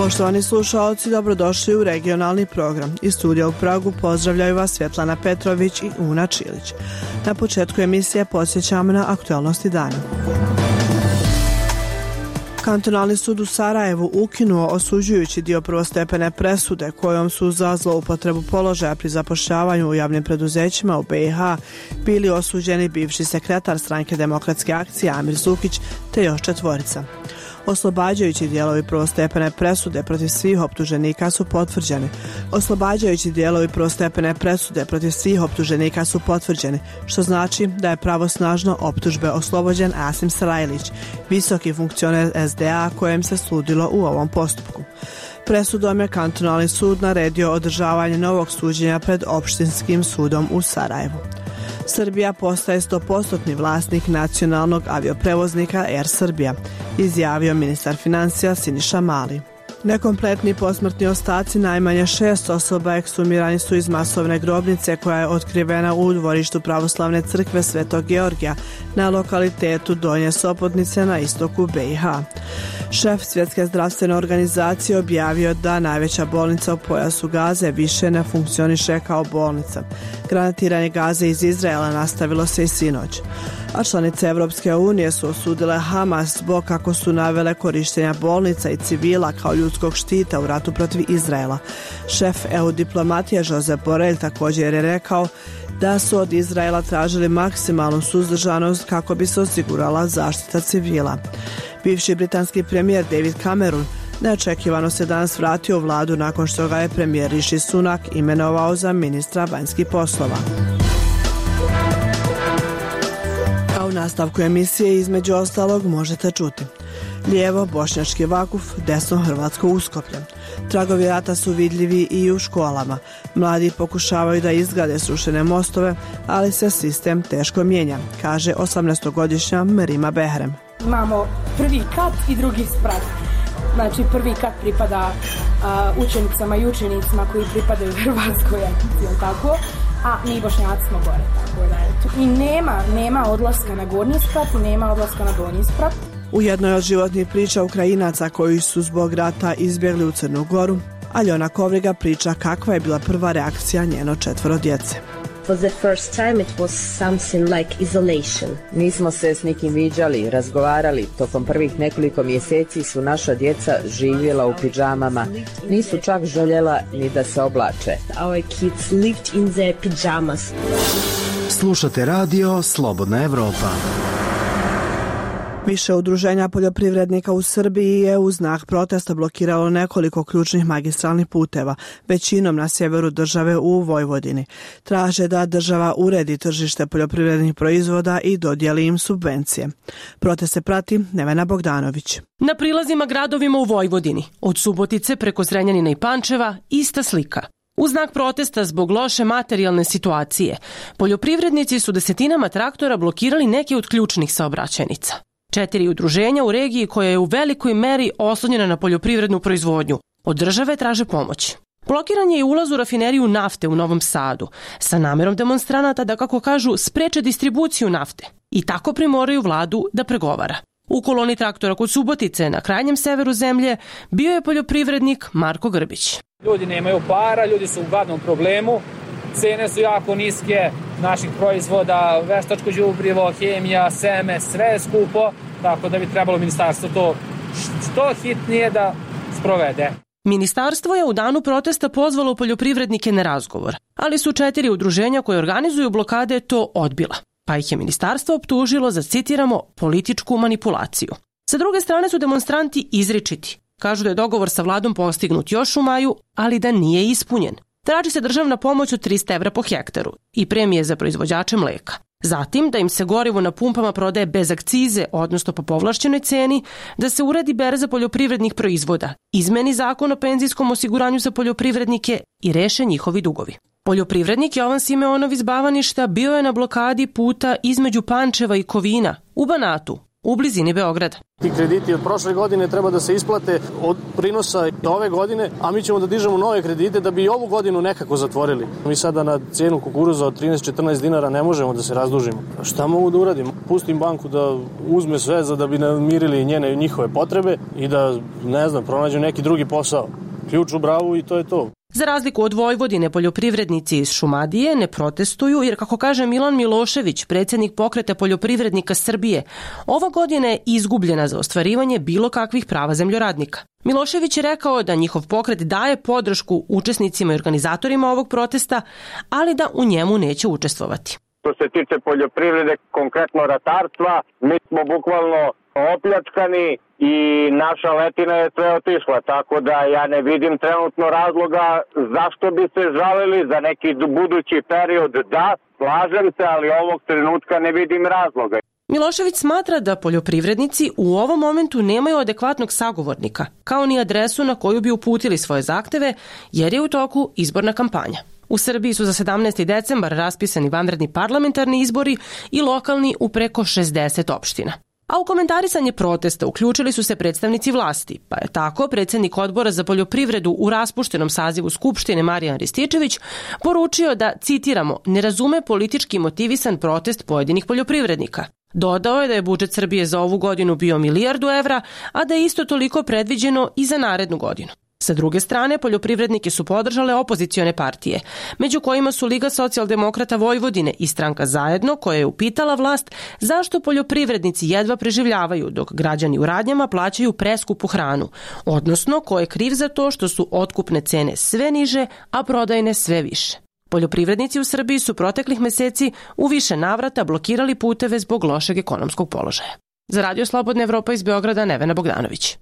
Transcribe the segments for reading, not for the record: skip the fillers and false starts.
Poštovani slušaoci, dobrodošli u regionalni program. Iz studija u Pragu pozdravljaju vas Svetlana Petrović i Una Čilić. Na početku emisije podsjećamo na aktualnosti dana. Kantonalni sud u Sarajevu ukinuo osuđujući dio prvostepene presude kojom su za zloupotrebu položaja pri zapošljavanju u javnim preduzećima u BiH bili osuđeni bivši sekretar Stranke demokratske akcije Amir Zukić te još 4. Oslobađajući dijelovi prvostepene presude protiv svih optuženika su potvrđeni. Što znači da je pravosnažno optužbe oslobođen Asim Sarajlić, visoki funkcioner SDA kojem se sudilo u ovom postupku. Presudom je kantonalni sud naredio održavanje novog suđenja pred opštinskim sudom u Sarajevu. Srbija postaje 100% vlasnik nacionalnog avioprevoznika Air Srbija, izjavio ministar financija Siniša Mali. Nekompletni posmrtni ostaci najmanje 6 osoba ekshumirani su iz masovne grobnice koja je otkrivena u dvorištu pravoslavne crkve Svetog Georgija na lokalitetu Donje Sopotnice na istoku BiH. Šef Svjetske zdravstvene organizacije objavio da najveća bolnica u pojasu Gaze više ne funkcioniše kao bolnica. Granatiranje Gaze iz Izraela nastavilo se i sinoć. A članice Evropske unije su osudile Hamas zbog, kako su navele, korištenja bolnica i civila kao ljudskog štita u ratu protiv Izraela. Šef EU diplomatije Josep Borrell također je rekao da su od Izraela tražili maksimalnu suzdržanost kako bi se osigurala zaštita civila. Bivši britanski premijer David Cameron neočekivano se danas vratio u vladu nakon što ga je premijer Rishi Sunak imenovao za ministra vanjskih poslova. A u nastavku emisije između ostalog možete čuti: lijevo bošnjački Vakuf, desno hrvatsko Uskoplje. Tragovi rata su vidljivi i u školama. Mladi pokušavaju da izgrade srušene mostove, ali se sistem teško mijenja, kaže 18-godišnja Merima Behrem. Imamo prvi kat i drugi sprat. Znači prvi kat pripada učenicama i učenicima koji pripadaju Hrvatskoj, jel tako? A mi Bošnjaci smo gore, tako da je tu. I nema odlaska na gornji sprat i nema odlaska na donji sprat. U jednoj od životnih priča Ukrajinaca koji su zbog rata izbjegli u Crnu Goru, Aljona Kovriga priča kakva je bila prva reakcija njeno 4 djece. For the first time it was something like isolation. Nismo se s nikim viđali, razgovarali. Tokom prvih nekoliko mjeseci su naša djeca živjela u pidžamama. Nisu čak željela ni da se oblače. Our kids lived in their pajamas. Slušate radio Slobodna Evropa. Više udruženja poljoprivrednika u Srbiji je u znak protesta blokiralo nekoliko ključnih magistralnih puteva, većinom na sjeveru države u Vojvodini. Traže da država uredi tržište poljoprivrednih proizvoda i dodijeli im subvencije. Protest se prati Nevena Bogdanović. Na prilazima gradovima u Vojvodini, od Subotice preko Zrenjanina i Pančeva, ista slika. U znak protesta zbog loše materijalne situacije, poljoprivrednici su desetinama traktora blokirali neke od ključnih saobraćajnica. 4 udruženja u regiji koja je u velikoj meri oslonjena na poljoprivrednu proizvodnju od države traže pomoć. Blokiran je i ulaz u rafineriju nafte u Novom Sadu sa namerom demonstranata da, kako kažu, spreče distribuciju nafte i tako primoraju vladu da pregovara. U koloni traktora kod Subotice na krajnjem severu zemlje bio je poljoprivrednik Marko Grbić. Ljudi nemaju para, ljudi su u gadnom problemu, cene su jako niske naših proizvoda, veštačko đubrivo, hemija, seme, sve je skupo, tako da bi trebalo ministarstvo to što hitnije da sprovede. Ministarstvo je u danu protesta pozvalo poljoprivrednike na razgovor, ali su 4 udruženja koje organizuju blokade to odbila, pa ih je ministarstvo optužilo za, citiramo, političku manipulaciju. Sa druge strane su demonstranti izričiti. Kažu da je dogovor sa vladom postignut još u maju, ali da nije ispunjen. Traži se državna pomoć od 300 evra po hektaru i premije za proizvođače mleka. Zatim da im se gorivo na pumpama prodaje bez akcize, odnosno po povlašćenoj ceni, da se uredi berza poljoprivrednih proizvoda, izmeni zakon o penzijskom osiguranju za poljoprivrednike i reše njihovi dugovi. Poljoprivrednik Jovan Simeonov iz Bavaništa bio je na blokadi puta između Pančeva i Kovina u Banatu u blizini Beograda. Ti krediti od prošle godine treba da se isplate od prinosa ove godine, a mi ćemo da dižemo nove kredite da bi ovu godinu nekako zatvorili. Mi sada na cijenu kukuruza od 13-14 dinara ne možemo da se razdužimo. Šta mogu da uradim? Pustim banku da uzme sve da bi namirili njihove potrebe i da, pronađu neki drugi posao. Ključ u bravu i to je to. Za razliku od Vojvodine, poljoprivrednici iz Šumadije ne protestuju jer, kako kaže Milan Milošević, predsjednik Pokreta poljoprivrednika Srbije, ova godina je izgubljena za ostvarivanje bilo kakvih prava zemljoradnika. Milošević je rekao da njihov pokret daje podršku učesnicima i organizatorima ovog protesta, ali da u njemu neće učestvovati. Što se tiče poljoprivrede, konkretno ratarstva, mi smo bukvalno opljačkani i naša letina je sve otišla, tako da ja ne vidim trenutno razloga zašto bi se žalili za neki budući period. Da, slažem se, ali ovog trenutka ne vidim razloga. Milošević smatra da poljoprivrednici u ovom momentu nemaju adekvatnog sagovornika, kao ni adresu na koju bi uputili svoje zahteve, jer je u toku izborna kampanja. U Srbiji su za 17. decembar raspisani vanredni parlamentarni izbori i lokalni u preko 60 opština. A u komentarisanje protesta uključili su se predstavnici vlasti, pa je tako predsjednik Odbora za poljoprivredu u raspuštenom sazivu Skupštine Marijan Rističević poručio da, citiramo, ne razume politički motivisan protest pojedinih poljoprivrednika. Dodao je da je budžet Srbije za ovu godinu bio 1 milijardu evra, a da je isto toliko predviđeno i za narednu godinu. Sa druge strane, poljoprivrednike su podržale opozicione partije, među kojima su Liga socijaldemokrata Vojvodine i stranka Zajedno, koja je upitala vlast zašto poljoprivrednici jedva preživljavaju dok građani u radnjama plaćaju preskupu hranu, odnosno ko je kriv za to što su otkupne cene sve niže, a prodajne sve više. Poljoprivrednici u Srbiji su proteklih meseci u više navrata blokirali puteve zbog lošeg ekonomskog položaja. Za Radio Slobodna Evropa iz Beograda, Nevena Bogdanović.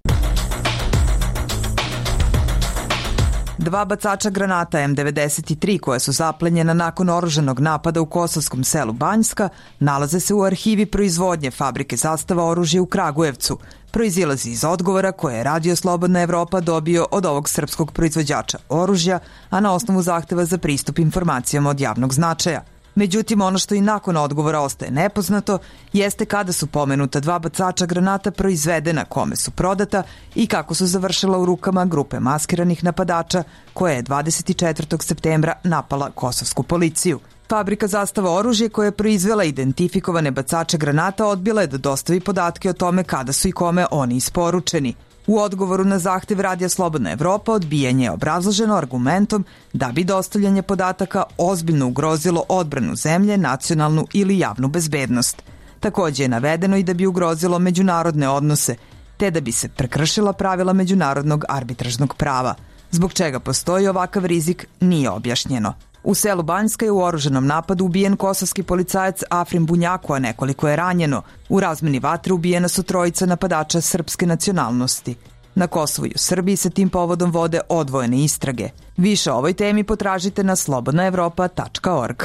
2 bacača granata M93 koja su zaplenjena nakon oružanog napada u kosovskom selu Banjska nalaze se u arhivi proizvodnje fabrike Zastava oružja u Kragujevcu. Proizilazi iz odgovora koje je Radio Slobodna Evropa dobio od ovog srpskog proizvođača oružja, a na osnovu zahteva za pristup informacijama od javnog značaja. Međutim, ono što i nakon odgovora ostaje nepoznato jeste kada su pomenuta 2 bacača granata proizvedena, kome su prodata i kako su završila u rukama grupe maskiranih napadača koja je 24. septembra napala kosovsku policiju. Fabrika Zastava oružje koja je proizvela identifikovane bacače granata odbila je da dostavi podatke o tome kada su i kome oni isporučeni. U odgovoru na zahtev Radija Slobodna Evropa odbijanje je obrazloženo argumentom da bi dostavljanje podataka ozbiljno ugrozilo odbranu zemlje, nacionalnu ili javnu bezbednost. Takođe je navedeno i da bi ugrozilo međunarodne odnose, te da bi se prekršila pravila međunarodnog arbitražnog prava. Zbog čega postoji ovakav rizik nije objašnjeno. U selu Banjska je u oružanom napadu ubijen kosovski policajac Afrim Bunjaku, a nekoliko je ranjeno. U razmeni vatre ubijena su 3 napadača srpske nacionalnosti. Na Kosovu i u Srbiji se tim povodom vode odvojene istrage. Više o ovoj temi potražite na slobodnaevropa.org.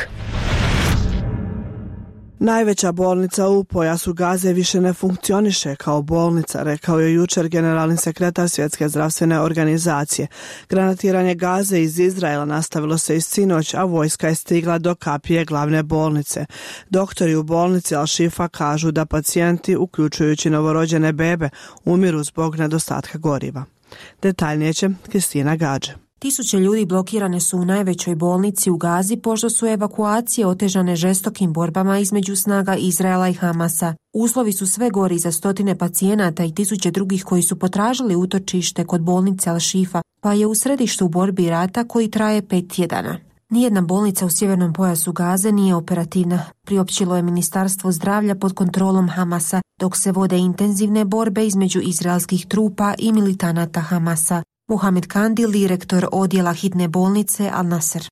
Najveća bolnica u pojasu Gaze više ne funkcioniše kao bolnica, rekao je jučer generalni sekretar Svjetske zdravstvene organizacije. Granatiranje Gaze iz Izraela nastavilo se i sinoć, a vojska je stigla do kapije glavne bolnice. Doktori u bolnici Al-Shifa kažu da pacijenti, uključujući novorođene bebe, umiru zbog nedostatka goriva. Detaljnije će Kristina Gađe. Tisuće ljudi blokirane su u najvećoj bolnici u Gazi pošto su evakuacije otežane žestokim borbama između snaga Izraela i Hamasa. Uslovi su sve gori za stotine pacijenata i tisuće drugih koji su potražili utočište kod bolnice Al-Shifa, pa je u središtu borbi rata koji traje 5 tjedana. Nijedna bolnica u sjevernom pojasu Gaze nije operativna, priopćilo je Ministarstvo zdravlja pod kontrolom Hamasa, dok se vode intenzivne borbe između izraelskih trupa i militanata Hamasa. Mohamed Kandil, direktor odjela hitne bolnice Al-Nasr.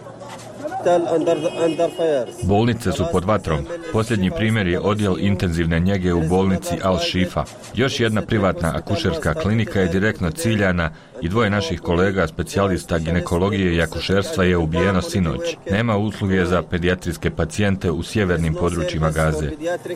Bolnice su pod vatrom. Posljednji primjer je odjel intenzivne njege u bolnici Al-Shifa. Još jedna privatna akušerska klinika je direktno ciljana i 2 naših kolega, specijalista ginekologije i akušerstva, je ubijeno sinoć. Nema usluge za pedijatrijske pacijente u sjevernim područjima Gaze.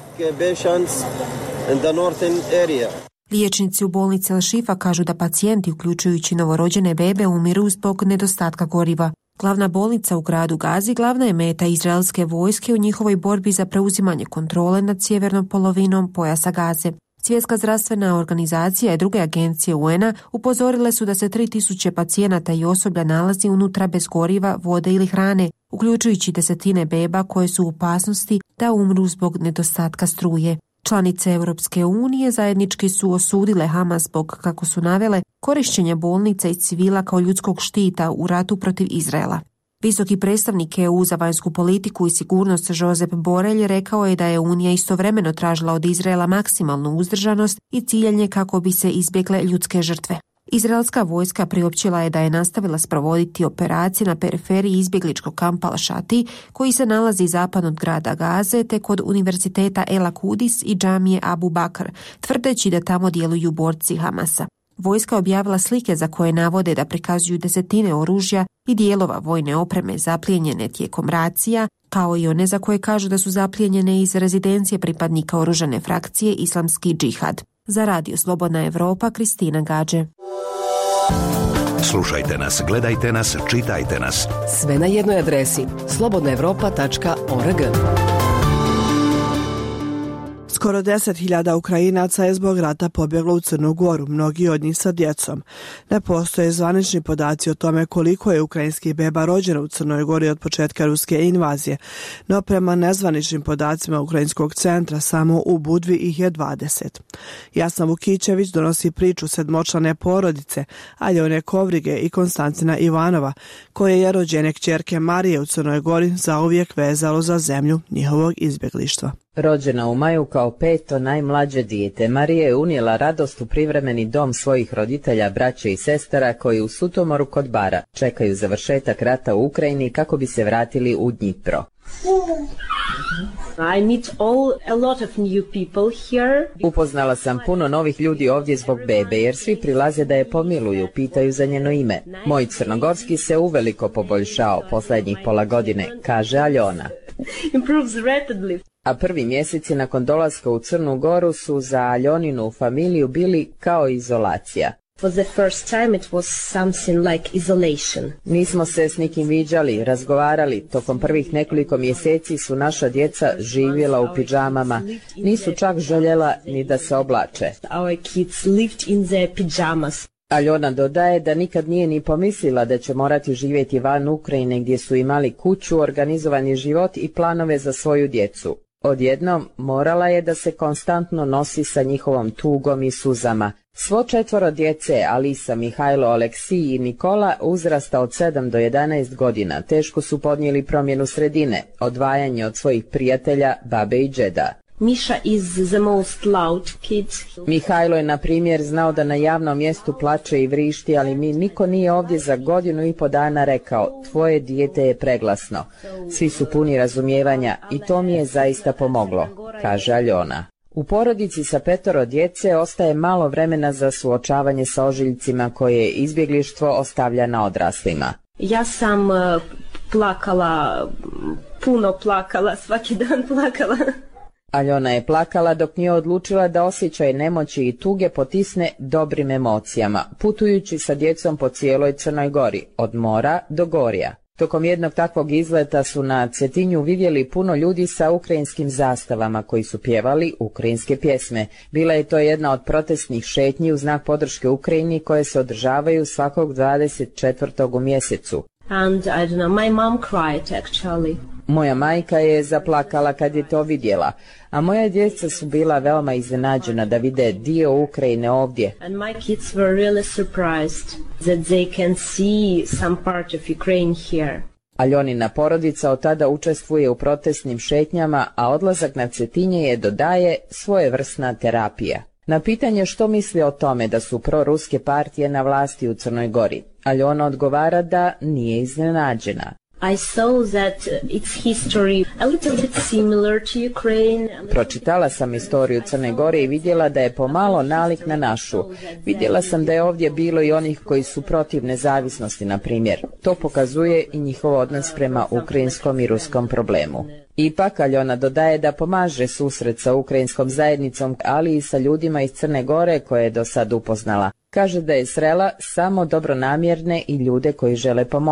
Liječnici u bolnici Al-Shifa kažu da pacijenti, uključujući novorođene bebe, umiru zbog nedostatka goriva. Glavna bolnica u gradu Gazi glavna je meta izraelske vojske u njihovoj borbi za preuzimanje kontrole nad sjevernom polovinom pojasa Gaze. Svjetska zdravstvena organizacija i druge agencije UN-a upozorile su da se 3000 pacijenata i osoblja nalazi unutra bez goriva, vode ili hrane, uključujući desetine beba koje su u opasnosti da umru zbog nedostatka struje. Članice Europske unije zajednički su osudile Hamas zbog, kako su navele, korišćenja bolnica i civila kao ljudskog štita u ratu protiv Izraela. Visoki predstavnik EU za vanjsku politiku i sigurnost Josep Borrell rekao je da je Unija istovremeno tražila od Izraela maksimalnu uzdržanost i ciljanje kako bi se izbjegle ljudske žrtve. Izraelska vojska priopćila je da je nastavila sprovoditi operacije na periferiji izbjegličkog kampa Al-Shati, koji se nalazi zapadno od grada Gaze te kod univerziteta El Akudis i džamije Abu Bakr, tvrdeći da tamo djeluju borci Hamasa. Vojska je objavila slike za koje navode da prikazuju desetine oružja i dijelova vojne opreme zaplijenjene tijekom racija, kao i one za koje kažu da su zaplijenjene iz rezidencije pripadnika oružane frakcije Islamski džihad. Za Radio Slobodna Evropa, Kristina Gađe. Slušajte nas, gledajte nas, čitajte nas. Sve na jednoj adresi slobodnaevropa.org. Skoro 10.000 Ukrajinaca je zbog rata pobjeglo u Crnu Goru, mnogi od njih sa djecom. Ne postoje zvanični podaci o tome koliko je ukrajinskih beba rođeno u Crnoj Gori od početka ruske invazije, no prema nezvaničnim podacima Ukrajinskog centra samo u Budvi ih je 20. Jasna Vukićević donosi priču sedmočlane porodice Aljone Kovrige i Konstantina Ivanova, koje je rođene kćerke Marije u Crnoj Gori zauvijek vezalo za zemlju njihovog izbjeglištva. Rođena u maju kao 5. najmlađe dijete, Marija je unijela radost u privremeni dom svojih roditelja, braće i sestara koji u Sutomoru kod Bara čekaju završetak rata u Ukrajini kako bi se vratili u Dnjipro. I meet a lot of new people here. Upoznala sam puno novih ljudi ovdje zbog bebe, jer svi prilaze da je pomiluju, pitaju za njeno ime. Moj crnogorski se uveliko poboljšao posljednjih pola godine, kaže Aljona. Improves rapidly. A prvi mjeseci nakon dolaska u Crnu Goru su za Aljoninu familiju bili kao izolacija. For the first time it was something like isolation. Nismo se s nikim viđali, razgovarali. Tokom prvih nekoliko mjeseci su naša djeca živjela u pidžamama. Nisu čak željela ni da se oblače. Our kids lived in their pajamas. Aljona dodaje da nikad nije ni pomislila da će morati živjeti van Ukrajine gdje su imali kuću, organizovani život i planove za svoju djecu. Odjednom morala je da se konstantno nosi sa njihovom tugom i suzama. Svo 4 djece, Alisa, Mihajlo, Aleksij i Nikola, uzrasta od 7 do 11 godina, teško su podnijeli promjenu sredine, odvajanje od svojih prijatelja, babe i džeda. Misha is the most loud kid. Mihajlo je, na primjer, znao da na javnom mjestu plače i vrišti, ali mi niko nije ovdje za 1,5 dana rekao, tvoje dijete je preglasno. Svi su puni razumijevanja i to mi je zaista pomoglo, kaže Aljona. U porodici sa 5 djece ostaje malo vremena za suočavanje sa ožiljcima koje izbjeglištvo ostavlja na odraslima. Ja sam puno plakala, svaki dan plakala. Aljona je plakala dok nije odlučila da osjećaj nemoći i tuge potisne dobrim emocijama, putujući sa djecom po cijeloj Crnoj Gori, od mora do gorja. Tokom jednog takvog izleta su na Cetinju vidjeli puno ljudi sa ukrajinskim zastavama koji su pjevali ukrajinske pjesme. Bila je to jedna od protestnih šetnji u znak podrške Ukrajini koje se održavaju svakog 24. u mjesecu. And I don't know, my mom cried actually. Moja majka je zaplakala kad je to vidjela, a moja djeca su bila veoma iznenađena da vide dio Ukrajine ovdje. And my kids were really surprised that they can see some part of Ukraine here. Aljonina porodica od tada učestvuje u protestnim šetnjama, a odlazak na Cetinje je, dodaje, svojevrsna terapija. Na pitanje što misli o tome da su proruske partije na vlasti u Crnoj Gori, Aljona odgovara da nije iznenađena. I saw that its history a little bit similar to Ukraine. Pročitala sam istoriju Crne Gore i vidjela da je pomalo nalik na našu. Vidjela sam da je ovdje bilo i onih koji su protiv nezavisnosti, na primjer. To pokazuje i njihov odnos prema ukrajinskom i ruskom problemu. Ipak, Aljona dodaje da pomaže susret sa ukrajinskom zajednicom, ali i sa ljudima iz Crne Gore koje je do sad upoznala. Kaže da je srela samo dobronamjerne i ljude koji žele pomoći.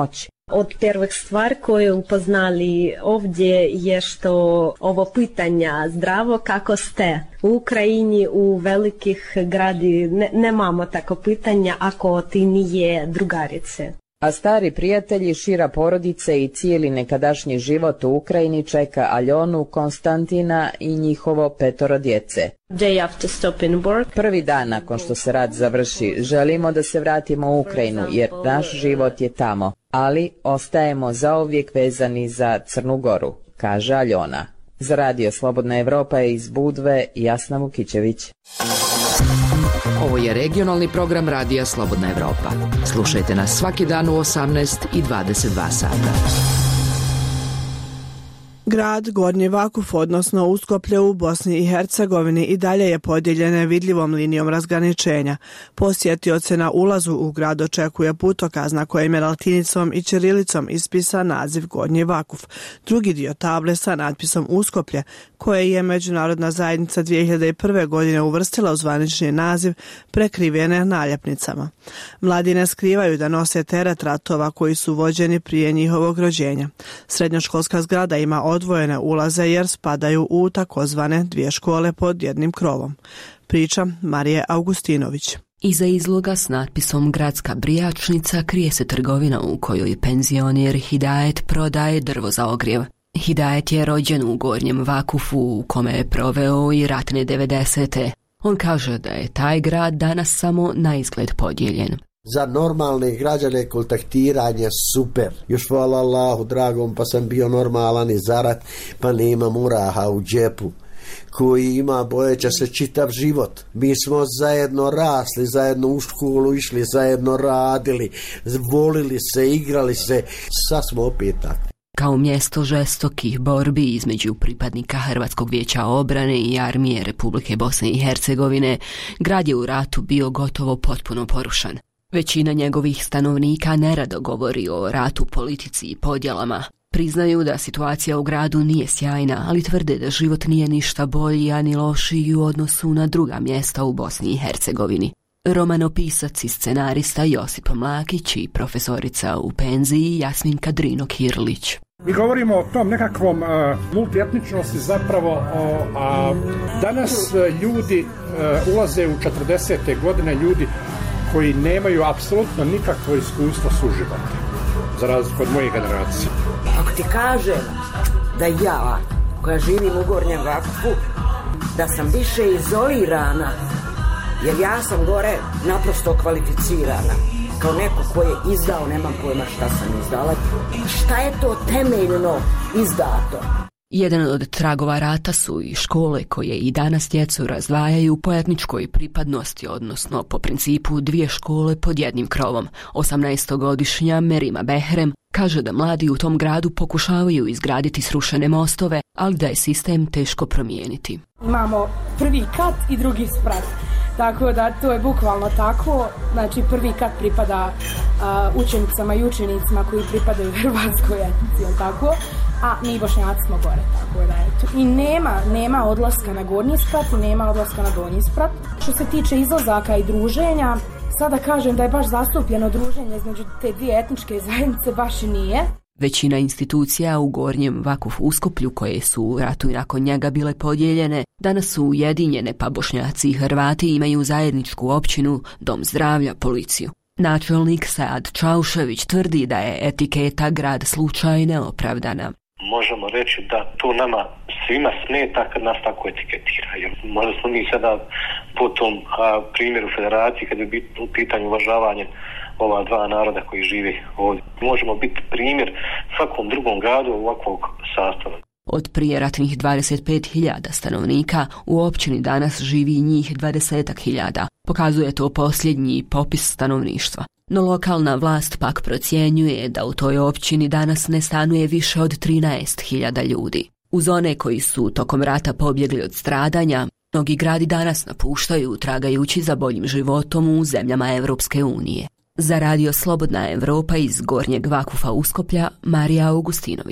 Od prvih stvari koje upoznali ovdje je što ovo pitanja zdravo kako ste. U Ukrajini u velikih gradi nemamo tako pitanja ako ti nije drugarice. A stari prijatelji, šira porodice i cijeli nekadašnji život u Ukrajini čeka Aljonu, Konstantina i njihovo 5 djece. Prvi dan nakon što se rat završi, želimo da se vratimo u Ukrajinu jer naš život je tamo, ali ostajemo zauvijek vezani za Crnu Goru, kaže Aljona. Za Radio Slobodna Evropa je iz Budve Jasna Vukićević. Ovo je regionalni program Radija Slobodna Evropa. Slušajte nas svaki dan u 18 i 22 sata. Grad Gornji Vakuf, odnosno Uskoplje u Bosni i Hercegovini, i dalje je podijeljen vidljivom linijom razgraničenja. Posjetioce na ulazu u grad očekuje putokaz na kojem je latinicom i ćirilicom ispisan naziv Gornji Vakuf. Drugi dio table sa natpisom Uskoplje, koje je međunarodna zajednica 2001. godine uvrstila u zvanični naziv, prekrivene naljepnicama. Mladi ne skrivaju da nose teret ratova koji su vođeni prije njihovog rođenja. Srednjoškolska zgrada ima odvojene ulaze jer spadaju u takozvane 2 škole pod jednim krovom. Priča Marije Augustinović. Iza izloga s natpisom Gradska brijačnica krije se trgovina u kojoj penzioner Hidajet prodaje drvo za ogrjev. Hidajet je rođen u Gornjem Vakufu u kome je proveo i ratne 90. On kaže da je taj grad danas samo na izgled podijeljen. Za normalne građane kontaktiranje super. Još hvala Allahu dragom, pa sam bio normalan i zarat, pa nema muraha u džepu. Koji ima bojeća se čitav život. Mi smo zajedno rasli, zajedno u školu išli, zajedno radili, volili se, igrali se, sad smo opet tako. Kao mjesto žestokih borbi između pripadnika Hrvatskog vijeća obrane i armije Republike Bosne i Hercegovine, grad je u ratu bio gotovo potpuno porušen. Većina njegovih stanovnika nerado govori o ratu, politici i podjelama. Priznaju da situacija u gradu nije sjajna, ali tvrde da život nije ništa bolji, a ni lošiji u odnosu na druga mjesta u Bosni i Hercegovini. Romanopisac i scenarista Josip Mlakić i profesorica u penziji Jasminka Drino-Kirlić. Mi govorimo o tom nekakvom multietničnosti zapravo. Danas ljudi ulaze u 40. godine, ljudi koji nemaju apsolutno nikakvo iskustvo suživota, za razliku od moje generacije. Ako ti kažem da ja, koja živim u Gornjem Vakufu, da sam više izolirana, jer ja sam gore naprosto kvalificirana, kao neko ko je izdao, nemam pojma šta sam izdala. Šta je to temeljno izdato? Jedan od tragova rata su i škole koje i danas djecu razdvajaju po etničkoj pripadnosti, odnosno po principu 2 škole pod jednim krovom. 18-godišnja Merima Behrem kaže da mladi u tom gradu pokušavaju izgraditi srušene mostove, ali da je sistem teško promijeniti. Imamo prvi kat i drugi sprat. Tako da to je bukvalno tako. Znači prvi kat pripada učenicama i učenicima koji pripadaju hrvatskoj etnici, tako? A mi Bošnjaci smo gore, tako da eto. I nema odlaska na gornji sprat i nema odlaska na donji sprat. Što se tiče izlazaka i druženja, sada kažem da je baš zastupljeno druženje između te 2 etničke zajednice, baš i nije. Većina institucija u Gornjem Vakuf Uskoplju, koje su u ratu i nakon njega bile podijeljene, danas su ujedinjene, pa Bošnjaci i Hrvati imaju zajedničku općinu, dom zdravlja, policiju. Načelnik Saad Čaušević tvrdi da je etiketa grad slučaj neopravdana. Možemo reći da to nama svima smeta kad nas tako etiketiraju. Možda smo mi sada po tom primjeru federacije, kad je u pitanju uvažavanje ova 2 naroda koji žive ovdje. Možemo biti primjer svakom drugom gradu ovakvog sastava. Od prijeratnih 25.000 stanovnika u općini danas živi njih 20.000. Pokazuje to posljednji popis stanovništva. No lokalna vlast pak procjenjuje da u toj općini danas ne stanuje više od 13.000 ljudi. Uz one koji su tokom rata pobjegli od stradanja, mnogi gradi danas napuštaju tragajući za boljim životom u zemljama Europske unije. Za Radio Slobodna Evropa iz Gornjeg Vakufa Uskoplja, Marija Augustinović.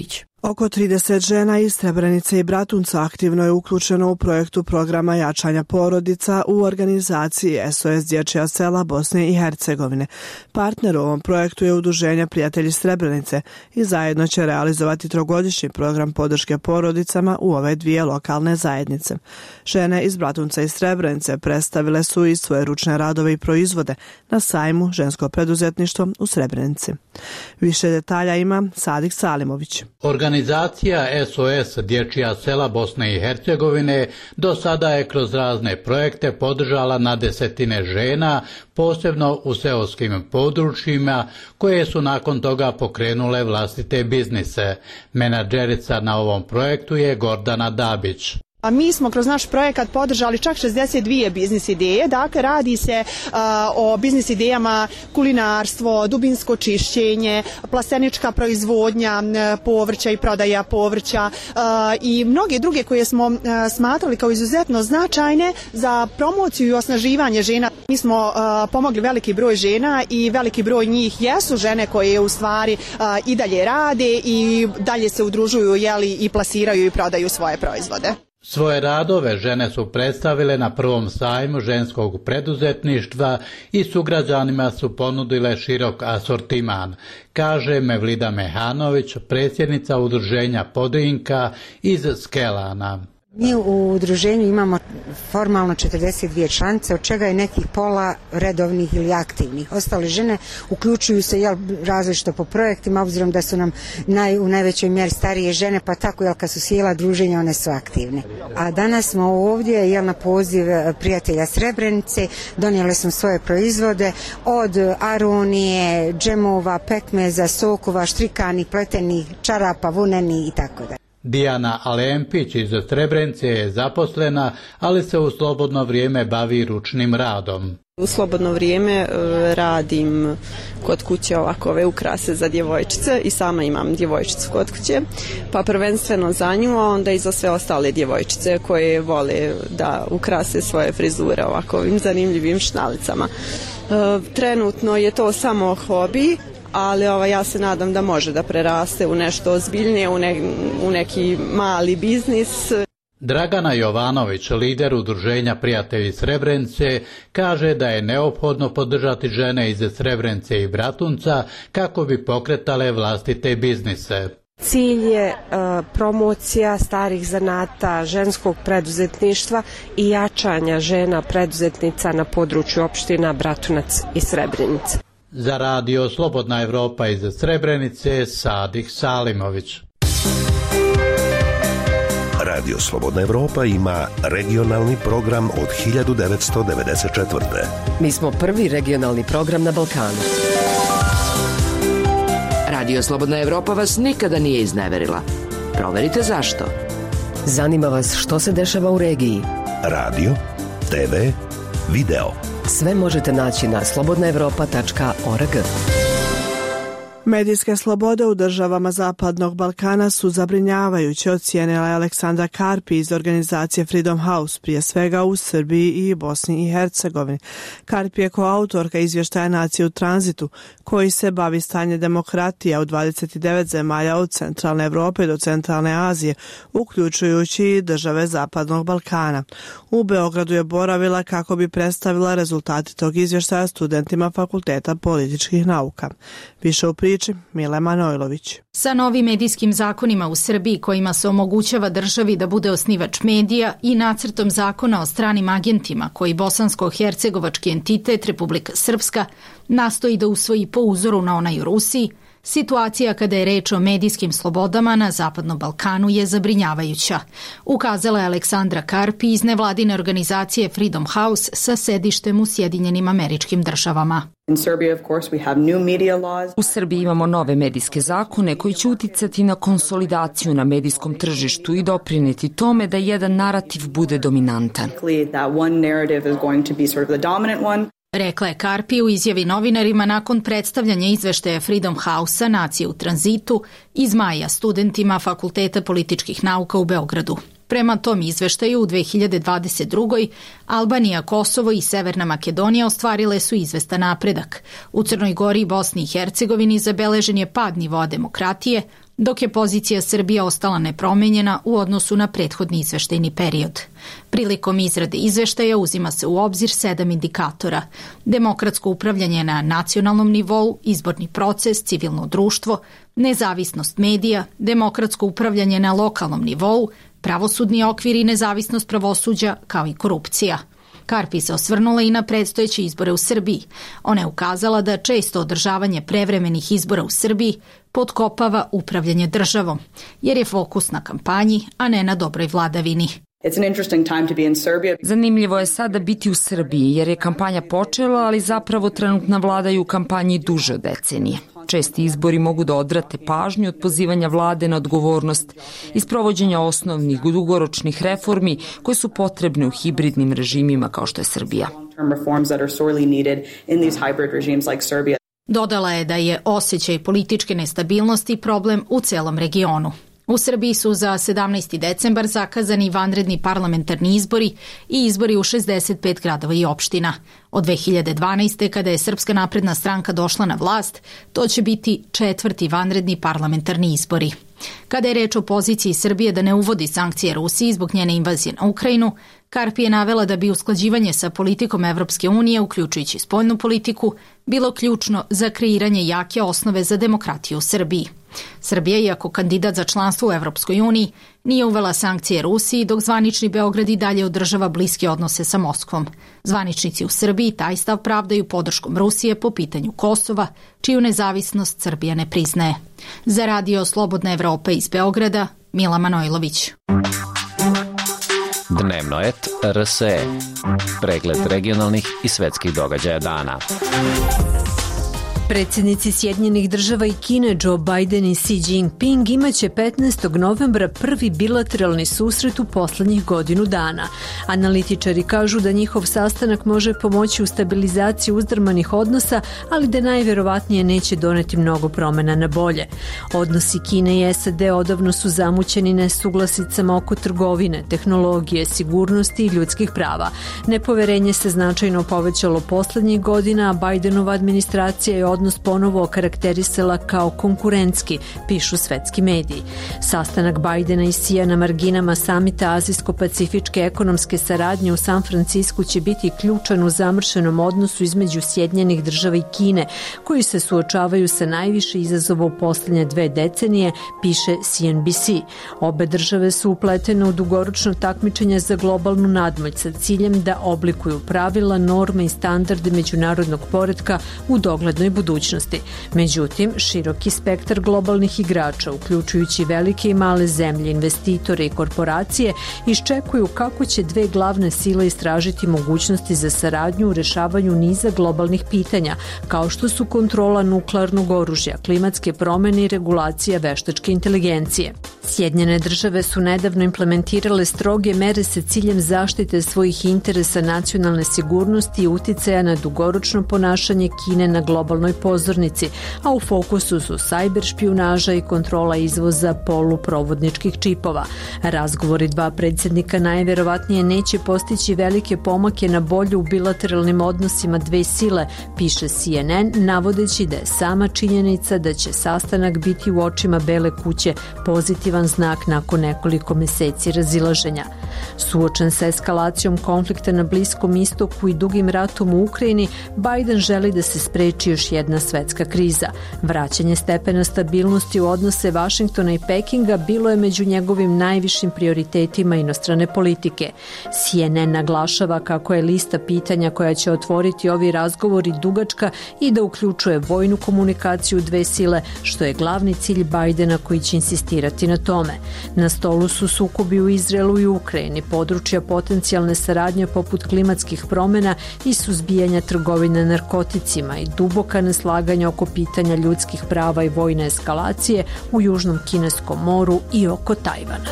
Oko 30 žena iz Srebrenice i Bratunca aktivno je uključeno u projektu programa jačanja porodica u organizaciji SOS Dječja sela Bosne i Hercegovine. Partner u ovom projektu je Udruženje Prijatelji Srebrenice i zajedno će realizovati trogodišnji program podrške porodicama u ove dvije lokalne zajednice. Žene iz Bratunca i Srebrenice predstavile su i svoje ručne radove i proizvode na sajmu Žensko preduzetništvo u Srebrenici. Više detalja ima Sadik Salimović. Organizacija SOS Dječja sela Bosne i Hercegovine do sada je kroz razne projekte podržala na desetine žena, posebno u seoskim područjima, koje su nakon toga pokrenule vlastite biznise. Menadžerica na ovom projektu je Gordana Dabić. Mi smo kroz naš projekat podržali čak 62 biznis ideje, dakle radi se o biznis idejama kulinarstvo, dubinsko čišćenje, plastenička proizvodnja povrća i prodaja povrća i mnoge druge koje smo smatrali kao izuzetno značajne za promociju i osnaživanje žena. Mi smo pomogli veliki broj žena i veliki broj njih jesu žene koje u stvari i dalje rade i dalje se udružuju i plasiraju i prodaju svoje proizvode. Svoje radove žene su predstavile na prvom sajmu ženskog preduzetništva i sugrađanima su ponudile širok asortiman, kaže Mevlida Mehanović, predsjednica udruženja Podrinka iz Skelana. Mi u udruženju imamo formalno 42 članice, od čega je nekih pola redovnih ili aktivnih. Ostale žene uključuju se različito po projektima, obzirom da su nam u najvećoj mjeri starije žene, pa tako kad su sjela druženja one su aktivne. A danas smo ovdje na poziv prijatelja Srebrenice, donijeli smo svoje proizvode od aronije, džemova, pekmeza, sokova, štrikanih, pletenih, čarapa, vuneni i tako dalje. Dijana Alempić iz Srebrenice je zaposlena, ali se u slobodno vrijeme bavi ručnim radom. U slobodno vrijeme radim kod kuće ovakove ukrase za djevojčice i sama imam djevojčicu kod kuće, pa prvenstveno za nju, a onda i za sve ostale djevojčice koje vole da ukrase svoje frizure ovakvim zanimljivim šnalicama. Trenutno je to samo hobi, ali ja se nadam da može da preraste u nešto ozbiljnije, u neki mali biznis. Dragana Jovanović, lider udruženja Prijatelji Srebrenice, kaže da je neophodno podržati žene iz Srebrenice i Bratunca kako bi pokretale vlastite biznise. Cilj je promocija starih zanata, ženskog preduzetništva i jačanja žena preduzetnica na području opština Bratunac i Srebrenica. Za radio Slobodna Evropa iz Srebrenice, Sadik Salimović. Radio Slobodna Evropa ima regionalni program od 1994. Mi smo prvi regionalni program na Balkanu. Radio Slobodna Evropa vas nikada nije izneverila. Proverite zašto. Zanima vas što se dešava u regiji. Radio, TV, video. Sve možete naći na slobodnaevropa.org. Medijske slobode u državama Zapadnog Balkana su zabrinjavajuće, ocijenila je Aleksandra Karpi iz organizacije Freedom House, prije svega u Srbiji i Bosni i Hercegovini. Karpi je koautorka izvještaja Nacije u tranzitu, koji se bavi stanje demokratije u 29 zemalja od centralne Evrope do centralne Azije, uključujući i države Zapadnog Balkana. U Beogradu je boravila kako bi predstavila rezultate tog izvještaja studentima Fakulteta političkih nauka. Više u priči Mile Manojlović. Sa novim medijskim zakonima u Srbiji kojima se omogućava državi da bude osnivač medija i nacrtom zakona o stranim agentima koji bosansko-hercegovački entitet Republika Srpska nastoji da usvoji po uzoru na onaj u Rusiji, situacija kada je reč o medijskim slobodama na Zapadnom Balkanu je zabrinjavajuća, ukazala je Aleksandra Karpi iz nevladine organizacije Freedom House sa sedištem u Sjedinjenim Američkim Državama. U Srbiji imamo nove medijske zakone koji će uticati na konsolidaciju na medijskom tržištu i doprineti tome da jedan narativ bude dominantan. Rekla je Karpi u izjavi novinarima nakon predstavljanja izveštaja Freedom House-a Nacije u tranzitu iz maja studentima Fakulteta političkih nauka u Beogradu. Prema tom izveštaju u 2022. Albanija, Kosovo i Severna Makedonija ostvarile su izvestan napredak. U Crnoj Gori i Bosni i Hercegovini zabeležen je pad nivoa demokratije, dok je pozicija Srbije ostala nepromenjena u odnosu na prethodni izveštajni period. Prilikom izrade izveštaja uzima se u obzir 7 indikatora: demokratsko upravljanje na nacionalnom nivou, izborni proces, civilno društvo, nezavisnost medija, demokratsko upravljanje na lokalnom nivou, pravosudni okvir i nezavisnost pravosuđa, kao i korupcija. Karpi se osvrnula i na predstojeće izbore u Srbiji. Ona je ukazala da često održavanje prevremenih izbora u Srbiji potkopava upravljanje državom, jer je fokus na kampanji, a ne na dobroj vladavini. Zanimljivo je sada biti u Srbiji, jer je kampanja počela, ali zapravo trenutna vlada je u kampanji duže od decenije. Česti izbori mogu da odvrate pažnju od pozivanja vlade na odgovornost i sprovođenja osnovnih dugoročnih reformi koje su potrebne u hibridnim režimima kao što je Srbija. Dodala je da je osjećaj političke nestabilnosti problem u celom regionu. U Srbiji su za 17. decembar zakazani vanredni parlamentarni izbori i izbori u 65 gradova i opština. Od 2012. kada je Srpska napredna stranka došla na vlast, to će biti 4. vanredni parlamentarni izbori. Kada je reč o poziciji Srbije da ne uvodi sankcije Rusiji zbog njene invazije na Ukrajinu, Karpi je navela da bi usklađivanje sa politikom Evropske unije, uključujući spoljnu politiku, bilo ključno za kreiranje jake osnove za demokratiju u Srbiji. Srbija, iako kandidat za članstvo u Evropskoj uniji, nije uvela sankcije Rusiji, dok zvanični Beograd i dalje održava bliske odnose sa Moskvom. Zvaničnici u Srbiji taj stav pravdaju podrškom Rusije po pitanju Kosova, čiju nezavisnost Srbija ne priznaje. Za Radio Slobodna Evropa iz Beograda, Mila Manojlović. Dnevnoet RSE. Pregled regionalnih i svetskih događaja dana. Predsjednici Sjedinjenih država i Kine Joe Biden i Xi Jinping imaće 15. novembra prvi bilateralni susret u poslednjih godinu dana. Analitičari kažu da njihov sastanak može pomoći u stabilizaciji uzdrmanih odnosa, ali da najverovatnije neće doneti mnogo promena na bolje. Odnosi Kine i SAD odavno su zamućeni nesuglasicama oko trgovine, tehnologije, sigurnosti i ljudskih prava. Nepoverenje se značajno povećalo poslednjih godina, a Bidenova administracija je odnos ponovo okarakterisala kao konkurentski, pišu svetski mediji. Sastanak Bidena i Xija na marginama samita Azijsko-pacifičke ekonomske saradnje u San Francisku će biti ključan u zamršenom odnosu između Sjedinjenih država i Kine, koji se suočavaju sa najviše izazova u poslednje 2 decenije, piše CNBC. Obe države su upletene u dugoročno takmičenje za globalnu nadmoć sa ciljem da oblikuju pravila, norme i standarde međunarodnog poretka u doglednoj budućnosti. Međutim, široki spektar globalnih igrača, uključujući velike i male zemlje, investitore i korporacije, iščekuju kako će 2 glavne sile istražiti mogućnosti za saradnju u rešavanju niza globalnih pitanja, kao što su kontrola nuklearnog oružja, klimatske promene i regulacija veštačke inteligencije. Sjedinjene države su nedavno implementirale stroge mere sa ciljem zaštite svojih interesa nacionalne sigurnosti i uticaja na dugoročno ponašanje Kine na globalnoj pozornici, a u fokusu su sajber špijunaža i kontrola izvoza poluprovodničkih čipova. Razgovori 2 predsjednika najverovatnije neće postići velike pomake na bolje u bilateralnim odnosima 2 sile, piše CNN, navodeći da je sama činjenica da će sastanak biti u očima Bele kuće pozitivan znak nakon nekoliko meseci razilaženja. Suočen sa eskalacijom konflikta na Bliskom istoku i dugim ratom u Ukrajini, Biden želi da se spreči još jedna svetska kriza. Vraćanje stepena stabilnosti u odnose Vašingtona i Pekinga bilo je među njegovim najvišim prioritetima inostrane politike. CNN naglašava kako je lista pitanja koja će otvoriti ovi razgovori dugačka i da uključuje vojnu komunikaciju 2 sile, što je glavni cilj Bidena koji će insistirati na tome. Na stolu su sukobi u Izraelu i Ukrajini, područja potencijalne saradnje poput klimatskih promena i suzbijanja trgovine narkoticima i duboka neslaganja oko pitanja ljudskih prava i vojne eskalacije u Južnom Kineskom moru i oko Tajvana.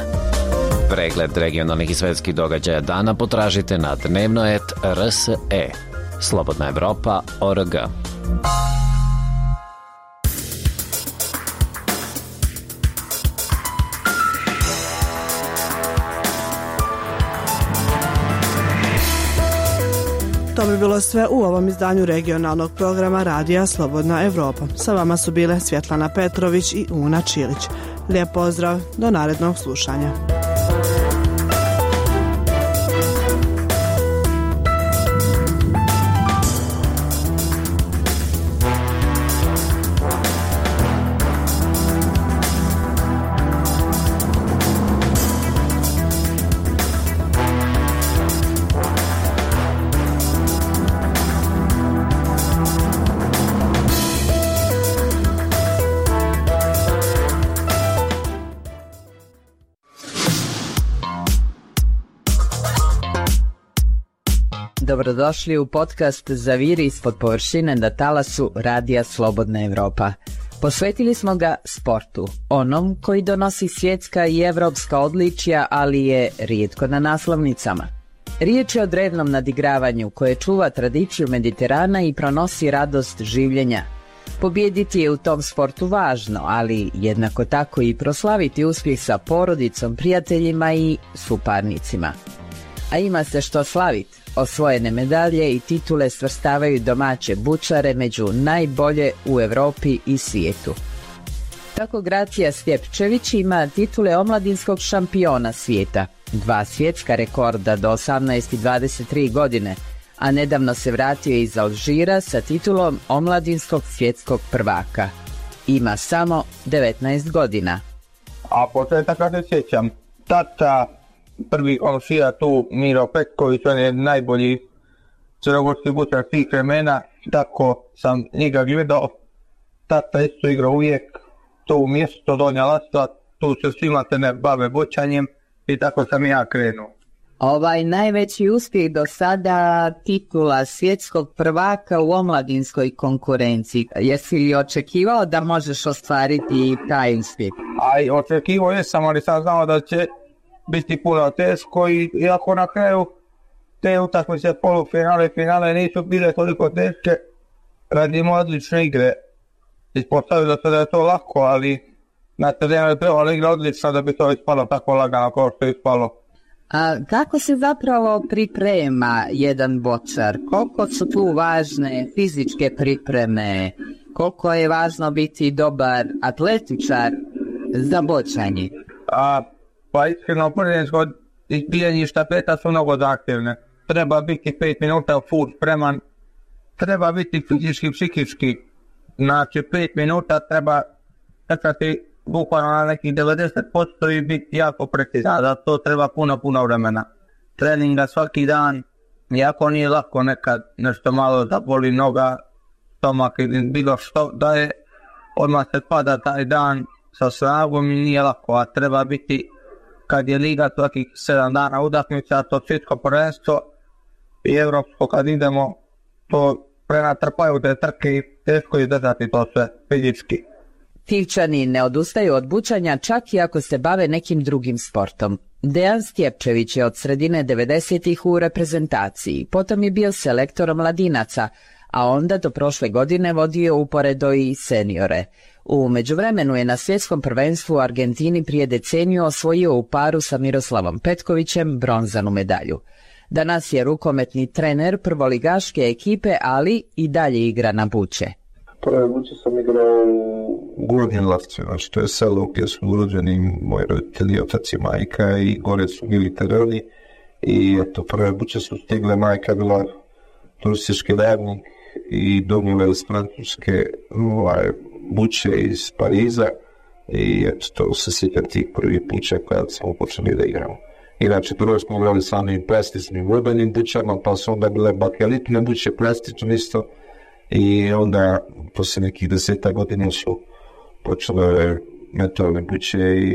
Pregled regionalnih i svetskih događaja dana potražite na Dnevnoet RSE. Slobodna Evropa.org. To bi bilo sve u ovom izdanju regionalnog programa Radija Slobodna Evropa. Sa vama su bile Svjetlana Petrović i Una Čilić. Lijep pozdrav, do narednog slušanja. Dobrodošli u podcast Zaviri ispod površine na talasu Radija Slobodna Evropa. Posvetili smo ga sportu, onom koji donosi svjetska i evropska odličja, ali je rijetko na naslovnicama. Riječ je o drevnom nadigravanju koje čuva tradiciju Mediterana i pronosi radost življenja. Pobijediti je u tom sportu važno, ali jednako tako i proslaviti uspjeh sa porodicom, prijateljima i suparnicima. A ima se što slaviti. Osvojene medalje i titule svrstavaju domaće bučare među najbolje u Europi i svijetu. Tako Gracija Stjepčević ima titule omladinskog šampiona svijeta, 2 svjetska rekorda do 18 i 23 godine, a nedavno se vratio iz Alžira sa titulom omladinskog svjetskog prvaka. Ima samo 19 godina. A početaka se sjećam, tata prvi komšija tu, Miro Petković, on je najbolji crnogorski bučar svih vremena, tako sam njega gledao. Tata isto igrao uvijek to mjesto Donja Lastva, tu se svima se ne bave bučanjem i tako sam ja krenuo. Ovaj najveći uspjeh do sada titula svjetskog prvaka u omladinskoj konkurenciji. Jesi li očekivao da možeš ostvariti taj uspjeh? Očekivao jesam, ali sam znao da će biti puno teško i iako na kraju te utakmice polufinale i finale nisu bile toliko teške, radimo odlične igre. Ispostavilo se da je to lako, ali na terenu je trebalo igra odlično da bi to ispalo tako lagano kao što je ispalo. A kako se zapravo priprema jedan bočar? Koliko su tu važne fizičke pripreme? Koliko je važno biti dobar atletičar za bočanje? Pa iskreno prvenstvo izbijanje štafeta su mnogo zahtjevne. Treba biti 5 minuta full spreman, treba biti fizički, psihički. Znači 5 minuta treba trčati bukvalno na nekih 90% i biti jako precizan, da to treba puno vremena. Treninga svaki dan, iako nije lako nekad nešto malo da boli noga, stomak ili bilo što da je, odmah se pada taj dan sa snagom i nije lako, a treba biti kad je liga svakih 7 dana utakmica, to svjetsko prvenstvo i evropsko kad idemo, to prenatrpaju te trke i teško je držati to sve fizički. Tivčani ne odustaju od bučanja čak i ako se bave nekim drugim sportom. Dejan Stjepčević je od sredine 90-ih u reprezentaciji, potom je bio selektor mladinaca, a onda do prošle godine vodio uporedo i seniore. U međuvremenu je na svjetskom prvenstvu u Argentini prije deceniju osvojio u paru sa Miroslavom Petkovićem bronzanu medalju. Danas je rukometni trener prvoligaške ekipe, ali i dalje igra na buče. Prve buče sam igrao u Gornjem Lavcu, znači to je selo gdje su urođeni moji roditelji, otac i majka i gore su bili tereni i eto prve buče su stigle, majka bila turistički vernik i domove iz Francuske buče iz Pariza i eto to se sjećam tih prvih buče kada smo počeli da igramo. Inače, prvo smo igrali samim plastičnim urbanim bučama, pa su onda bile bakelitne buče, plastične isto. I onda, poslije nekih 10 godina su počele metalne buče i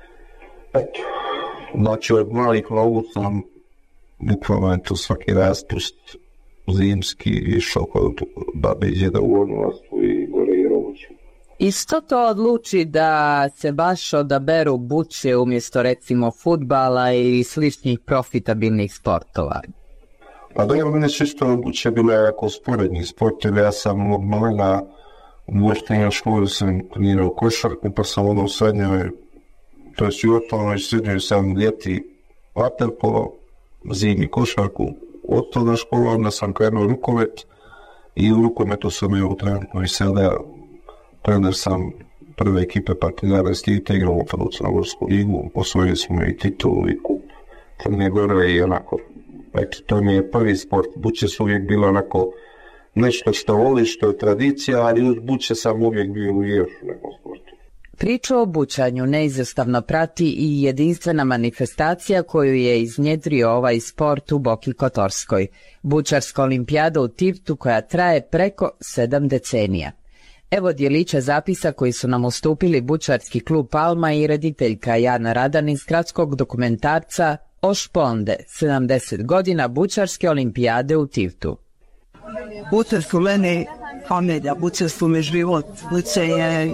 eto, znači od malih nogu sam bukvalno tu svaki raspust zimski išao kod babe i djeda u Ornulastu i gore i robuću. I što to odluči da se baš odaberu buče umjesto recimo fudbala i sličnih profitabilnih sportova? Pa da je mene čisto buče bile jako sporedni sportove, ja sam od malena u osnovnoj školi sam trenirao košarku, pa sam onda u srednjoj, to je i osnovnoj srednjoj sam ljeti vaterpolo, zimi košarku, osnovna škola, onda sam krenuo rukomet i u rukometu sam evo trenutno i sada trener sam prve ekipe Partizana Stijete, igramo prvu Crnogorsku ligu, osvojili smo i titulu i kup Crne Gore i onako, eto, to mi je prvi sport. Buće su uvijek bilo onako nešto što voli, što je tradicija, ali uz buće sam uvijek bio u još nekom sportu. Priču o bućanju neizostavno prati i jedinstvena manifestacija koju je iznjedrio ovaj sport u Boki Kotorskoj, bućarska olimpijada u Tivtu koja traje preko 7 decenija. Evo djelića zapisa koji su nam ustupili bućarski klub Palma i rediteljka Jana Radan iz kratskog dokumentarca O Šponde, 70 godina bućarske olimpijade u Tivtu. Buće su meni familija, buće su mi život, buće je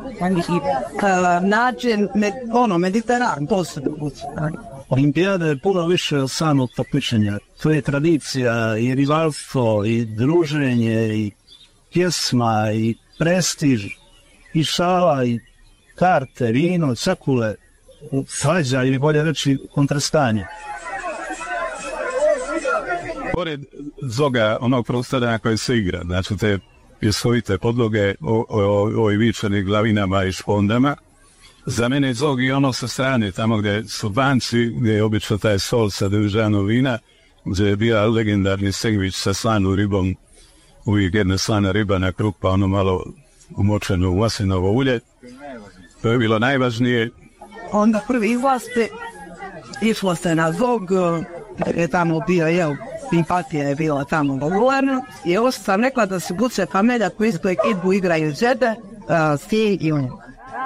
način, mediteran, to su buće. Olimpijada je puno više od samog takmičenja. To je tradicija i rivalstvo i druženje i pjesma i prestiž i šala i karte, vino, cakule, svađa ili bolje reći kontrastanje. Pored zoga onog prostora na koje se igra, znači te pjesovite podloge o vičanim glavinama i špondama, za mene je zog i ono sa strane, tamo gdje su banci, gdje je obično taj sol sa dežano vina, gdje je bio legendarni sendvič sa slanom ribom, uvijek jedna slana riba na krug, pa ono malo umočeno u maslinovo ulje. To je bilo najvažnije. Onda prvi izlaste, išlo se na zog, je tamo bio, simpatija je bila tamo popularna, i još sam rekla da su buće familija koji istu ekipu igraju žede, svi i oni.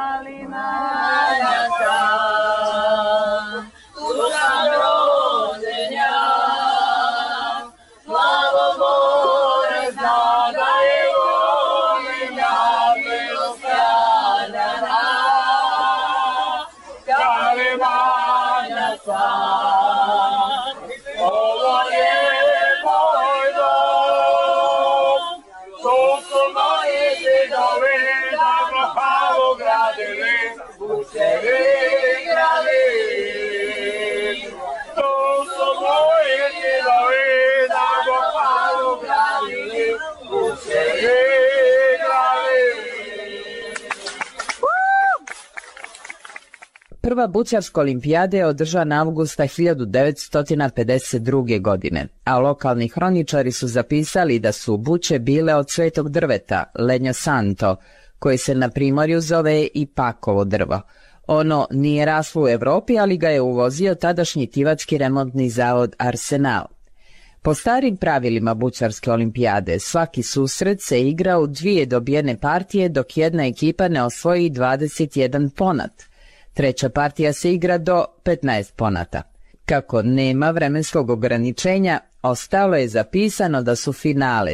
Prva bućarska olimpijada je održana avgusta 1952. godine, a lokalni hroničari su zapisali da su buće bile od svetog drveta, Legno Santo, koje se na primorju zove i pakovo drvo. Ono nije raslo u Evropi, ali ga je uvozio tadašnji tivački remontni zavod Arsenal. Po starim pravilima bućarske olimpijade, svaki susret se igra u 2 dobijene partije dok jedna ekipa ne osvoji 21 ponat. Treća partija se igra do 15 ponata. Kako nema vremenskog ograničenja, ostalo je zapisano da su finale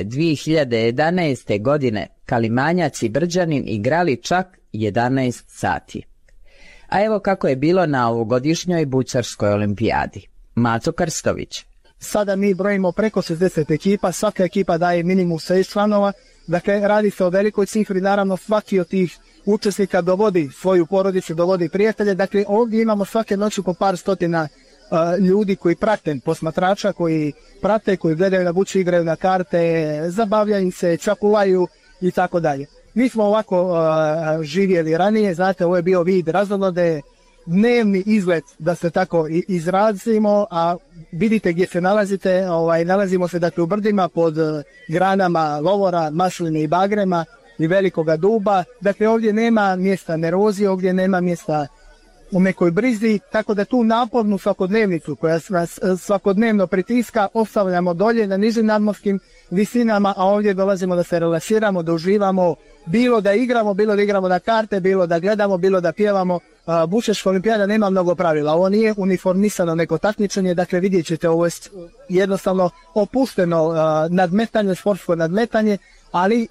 2011. godine Kalimanjac i Brđanin igrali čak 11 sati. A evo kako je bilo na ovogodišnjoj bućarskoj olimpijadi. Mato Krstović. Sada mi brojimo preko 60 ekipa, svaka ekipa daje minimum 6 članova, dakle radi se o velikoj cifri, naravno svaki od tih učesnika dovodi svoju porodicu, dovodi prijatelje, dakle ovdje imamo svake noći po par stotina ljudi koji prate, posmatrača koji prate, koji gledaju na buće, igraju na karte, zabavljaju se, čakulaju i tako dalje. Mi smo ovako živjeli ranije, znate, ovo je bio vid razonode, dnevni izlet, da se tako izrazimo, a vidite gdje se nalazite, nalazimo se dakle u brdima pod granama lovora, masline i bagrema i velikoga duba, dakle ovdje nema mjesta nervozi, ovdje nema mjesta u nekoj brizi, tako da tu napornu svakodnevnicu koja nas svakodnevno pritiska ostavljamo dolje na nižim nadmorskim visinama, a ovdje dolazimo da se relaksiramo, da uživamo, bilo da igramo, bilo da igramo na karte, bilo da gledamo, bilo da pjevamo. Bućarska olimpijada nema mnogo pravila, ovo nije uniformisano neko takmičenje, dakle vidjet ćete, ovo je jednostavno opušteno nadmetanje, sportsko nadmetanje, ali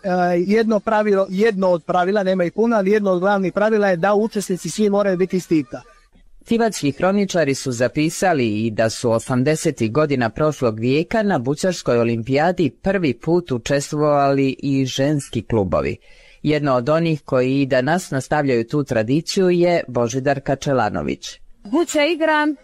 jedno od pravila, nema i puno, ali jedno od glavnih pravila je da učesnici svi moraju biti iz Tivta. Tivački hroničari su zapisali i da su 80. godina prošlog vijeka na bućarskoj olimpijadi prvi put učestvovali i ženski klubovi. Jedno od onih koji i danas nastavljaju tu tradiciju je Božidar Kačelanović. Buće igram,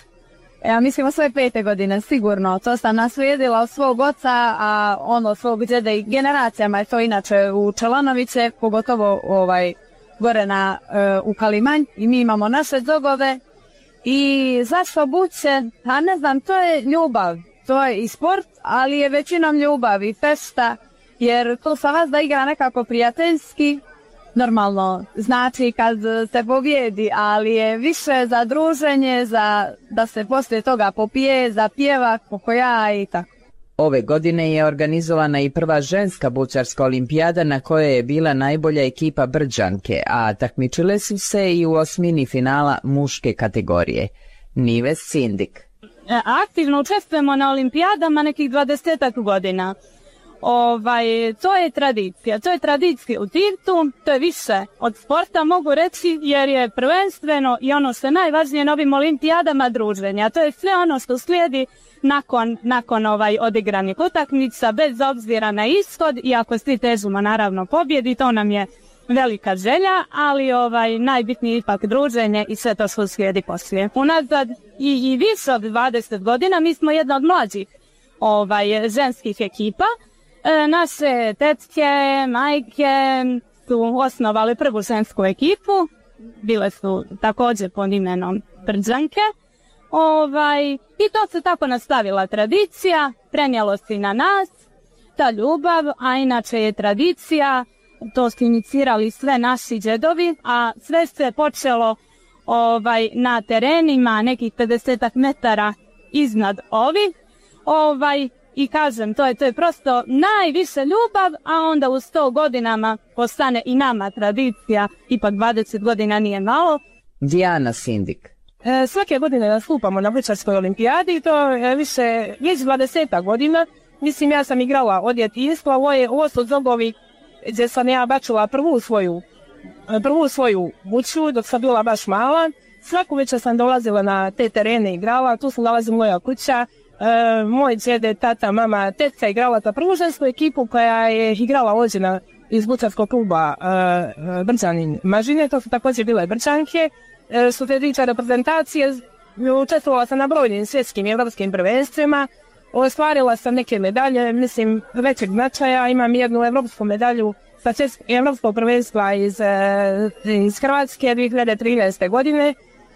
ja mislim o svoje 5. godine, sigurno. To sam naslijedila od svog oca, a svog djeda i generacijama je to inače u Čelanoviće, pogotovo gore u Kalimanj i mi imamo naše zogove. I zašto buće? A ne znam, to je ljubav. To je i sport, ali je većinom ljubav i festa, jer to sa vas da igra nekako prijateljski. Normalno, znači kad se pobjedi, ali je više za druženje, da se poslije toga popije, za pjevak, pokoja i tako. Ove godine je organizovana i prva ženska bučarska olimpijada na kojoj je bila najbolja ekipa Brđanke, a takmičile su se i u osmini finala muške kategorije. Nives Sindik. Aktivno učestvujemo na olimpijadama nekih 20 godina. To je tradicija, to je tradicija u Tivtu, to je više od sporta, mogu reći, jer je prvenstveno i ono što je najvažnije na ovim olimpijadama druženja. To je sve ono što slijedi nakon odigranih utakmica, bez obzira na ishod, iako svi težimo naravno pobjedi, to nam je velika želja, ali najbitnije ipak druženje i sve to što slijedi poslije. Unazad i više od 20 godina mi smo jedna od mlađih ženskih ekipa. Naše tetke, majke su osnovali prvu žensku ekipu, bile su također pod imenom Brđanke. I to se tako nastavila tradicija, prenijelo se i na nas, ta ljubav, a inače je tradicija, to su inicirali sve naši džedovi, a sve se počelo na terenima nekih 50 metara iznad ovih. I kažem, to je prosto najviše ljubav, a onda u 100 godinama postane i nama tradicija, ipak 20 godina nije malo. Dijana Sindik. Svake godine nastupamo na bučarskoj olimpijadi, to je više 20 godina. Mislim, ja sam igrala od djetinjstva, ovo su zogovi gdje sam ja bačila prvu svoju buču dok sam bila baš mala. Svaku večer sam dolazila na te terene i igrala, tu sam dolazila moja kuća. Moj djede, tata, mama, tetka igrala za prvu žensku ekipu koja je igrala ovdje iz bučarskog kluba Brđanin Mažine, to su također bile Brđanke. Su te tiče reprezentacije, učestvovala sam na brojnim svjetskim i evropskim prvenstvima, ostvarila sam neke medalje, mislim, većeg značaja, imam jednu evropsku medalju sa evropskog prvenstva iz Hrvatske 2013. godine.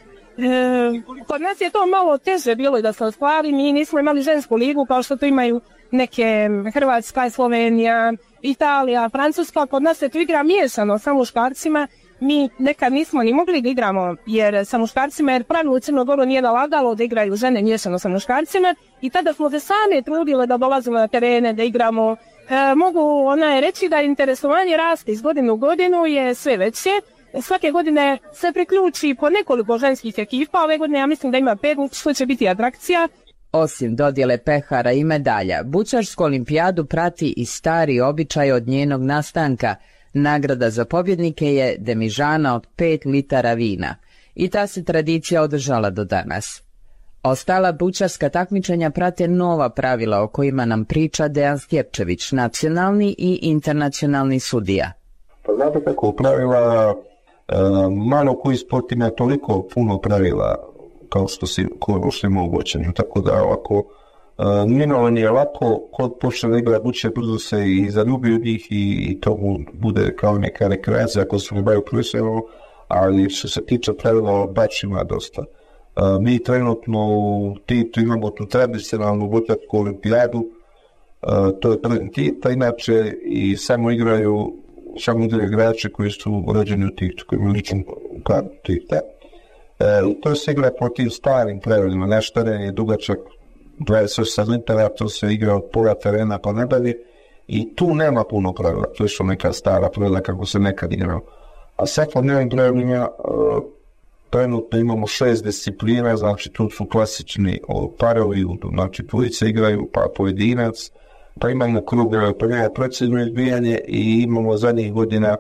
Kod nas je to malo teže bilo da se ostvari, mi nismo imali žensku ligu kao što to imaju neke Hrvatska, Slovenija, Italija, Francuska, kod nas se to igra miješano sa muškarcima. Mi nekad nismo ni mogli da igramo sa muškarcima, jer pravilo u Crnogoru nije nalagalo da igraju žene miješano sa muškarcima i tada smo se sami trudile da dolazimo na terene, da igramo. Mogu reći da interesovanje raste iz godine u godinu, je sve veće. Svake godine se priključi po nekoliko ženskih ekipa, ove godine ja mislim da ima 5, što će biti atrakcija. Osim dodjele pehara i medalja, bučarsku olimpijadu prati i stari običaj od njenog nastanka. Nagrada za pobjednike je demižana od 5 litara vina i ta se tradicija održala do danas. Ostala bučarska takmičenja prate nova pravila o kojima nam priča Dejan Stjepčević, nacionalni i internacionalni sudija. Pa znate kako pravila, malo koji sport ima toliko puno pravila kao što ima u bočanju, tako da ovako minovanje je lako, kod počne da igra buče, brzo se i zaljubi u njih i to bude kao neka rekreacija ako se ne baju profesionalno, ali što se tiče pravila baš ima dosta. Mi trenutno u Titu imamo tu tradicionalnu bučarsku olimpijadu, to je prvi Tita, inače i samo igraju igrači koji su rođeni u Titu, koji imaju ličnu kartu Tita. To se igra po tim starim pravilima, naš teren je dugačak 28 litara, to se igra od pola terena pa nadalje i tu nema puno pravila, to su neka stara pravila kako se nekad igrao. A svakodnevnim pravilima trenutno imamo 6 disciplina, znači tu su klasični parovi, znači dvojice igraju, pa pojedinac, pa imamo krug precizno izbijanje i imamo zadnjih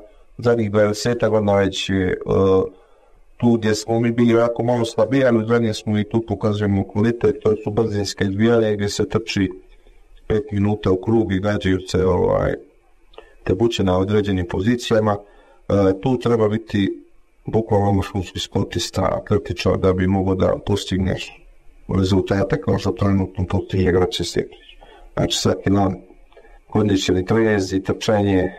20 godina već tu gdje smo mi bili jako malo slabiji, ali zadnje smo i tu pokazujemo kvalitet, to su brzinska izbijanja gdje se trči 5 minuta u krug i gađaju se te buče na određenim pozicijama. Tu treba biti bukvalno školski sportista, kritičar da bi mogao da postigneš rezultate kao što trenutno postigne igrače Stjepčić. Znači svaki dan kondicioni trezi, trčanje,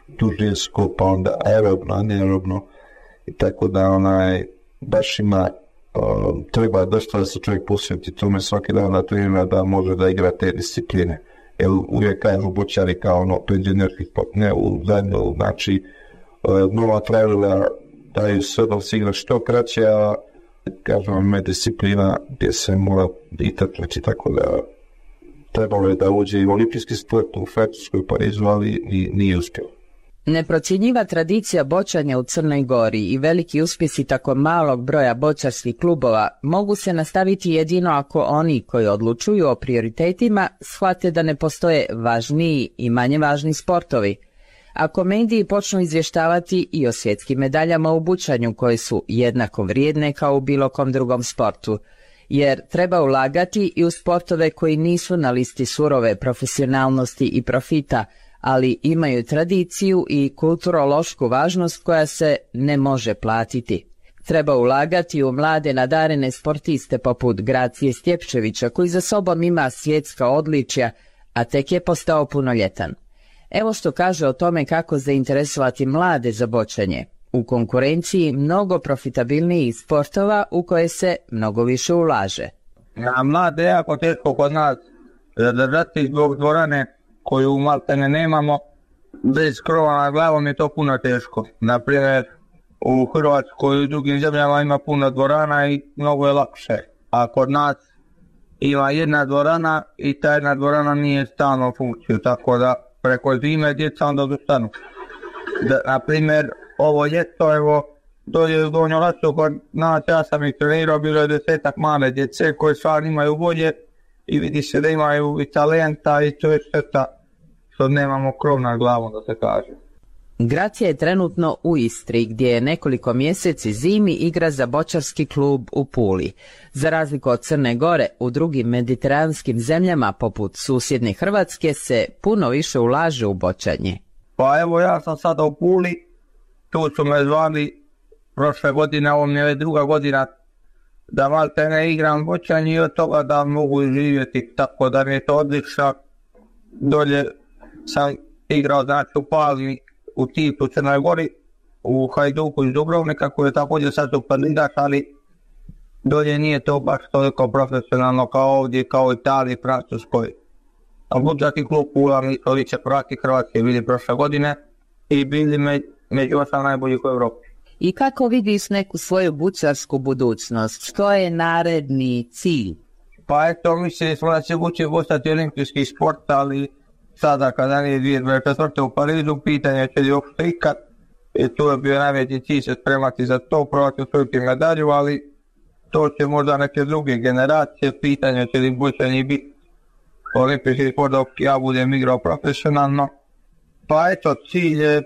dužinsko, pa onda aerobno, anaerobno, i tako da baš ima, treba dosta da se čovjek posveti tome svaki dan na trenira da može da igra te discipline. Jer uvijek kažu bočari kao penzionerski sport, ne u zadnju, znači nova pravila daju sve da se igra što kraće, a kažem vam je disciplina gdje se mora i trčati, tako da trebalo je da uđe i olimpijski sport u Francuskoj Parizu, ali nije uspjelo. Neprocjenjiva tradicija bočanja u Crnoj Gori i veliki uspjesi tako malog broja bočarskih klubova mogu se nastaviti jedino ako oni koji odlučuju o prioritetima shvate da ne postoje važniji i manje važni sportovi. Ako mediji počnu izvještavati i o svjetskim medaljama u bučanju koje su jednako vrijedne kao u bilo kom drugom sportu, jer treba ulagati i u sportove koji nisu na listi surove profesionalnosti i profita, ali imaju tradiciju i kulturološku važnost koja se ne može platiti. Treba ulagati u mlade nadarene sportiste poput Gracije Stjepčevića, koji za sobom ima svjetska odličja, a tek je postao punoljetan. Evo što kaže o tome kako zainteresovati mlade za bočanje. U konkurenciji mnogo profitabilnijih sportova u koje se mnogo više ulaže. Na mlade je jako teško kod nas zadržati zbog dvorane koju maltene nemamo. Bez krova na glavom je to puno teško. Naprimjer, u Hrvatskoj i u drugim zemljama ima puno dvorana i mnogo je lakše. A kod nas ima jedna dvorana i ta jedna dvorana nije stalno u funkciju, tako da preko zime djeca onda dostanu. Naprimjer, ovo ljeto, evo, dolje u Donjoj Lasu kod nas, ja sam ih trenirao, bilo je 10-ak male djece koje stvarno imaju volje i vidi se da imaju i talenta i to je šteta što nemamo krov nad glavom, da se kaže. Gracija je trenutno u Istri, gdje je nekoliko mjeseci zimi igra za bočarski klub u Puli. Za razliku od Crne Gore, u drugim mediteranskim zemljama poput susjedne Hrvatske se puno više ulaže u bočanje. Pa evo, ja sam sada u Puli, tu su me zvali prošle godine, ovo mi je druga godina da malte ne igram bočanje i od toga da mogu živjeti, tako da mi je to odlično. Dolje sam igrao, znači, u Pali, u Tipu, Crnoj Gori, u Hajduku iz Dubrovnika, koji je također sad superligaš, ali dolje nije to baš toliko profesionalno kao ovdje, kao u Italiji, Francuskoj. A bočarski klub Pula, mi smo više prvaki Hrvatske bili prošle godine i bili među 8 najboljih u Evropi. I kako vidiš neku svoju bučarsku budućnost? Što je naredni cilj? Pa eto, mislili smo da će buče postati olimpijski sport, ali sada kada nije 2024. u Parizu, pitanje će li uopšte ikad. I to je bio najveći cilj se spremati za to, probati osvojiti medalju, ali to će možda neke druge generacije, pitanje će li bučanje biti olimpijski sport dok ja budem igrao profesionalno. Pa eto, cilj je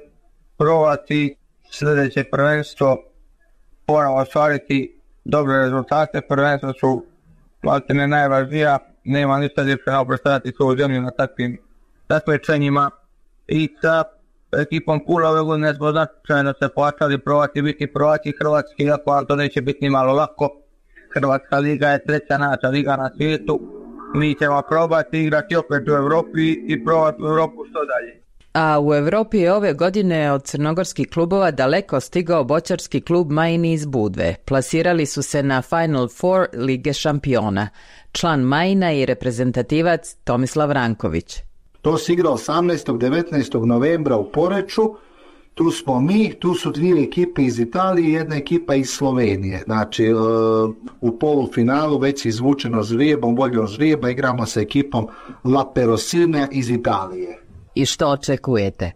probati sljedeće prvenstvo, moramo ostvariti dobre rezultate, prvenstva su maltene najvažnija, nema ništa ljepše nego predstavljati svoju zemlju na takvim takmičenjima i sa ekipom Pula ove godine smo značajno se plaćali probati biti prvaki hrvatski, iako vam to neće biti ni malo lako. Hrvatska liga je treća najjača liga na svijetu, mi ćemo probati igrati opet u Evropi i probati u Evropu što dalje. A u Evropi je ove godine od crnogorskih klubova daleko stigao bočarski klub Majini iz Budve. Plasirali su se na Final Four Lige šampiona. Član Majina i reprezentativac Tomislav Ranković. To se igra 18. 19. novembra u Poreču. Tu smo mi, tu su dvije ekipe iz Italije i jedna ekipa iz Slovenije. Znači, u polufinalu već je izvučeno žrijebom, voljom žrijeba, igramo sa ekipom La Perosina iz Italije. I što očekujete?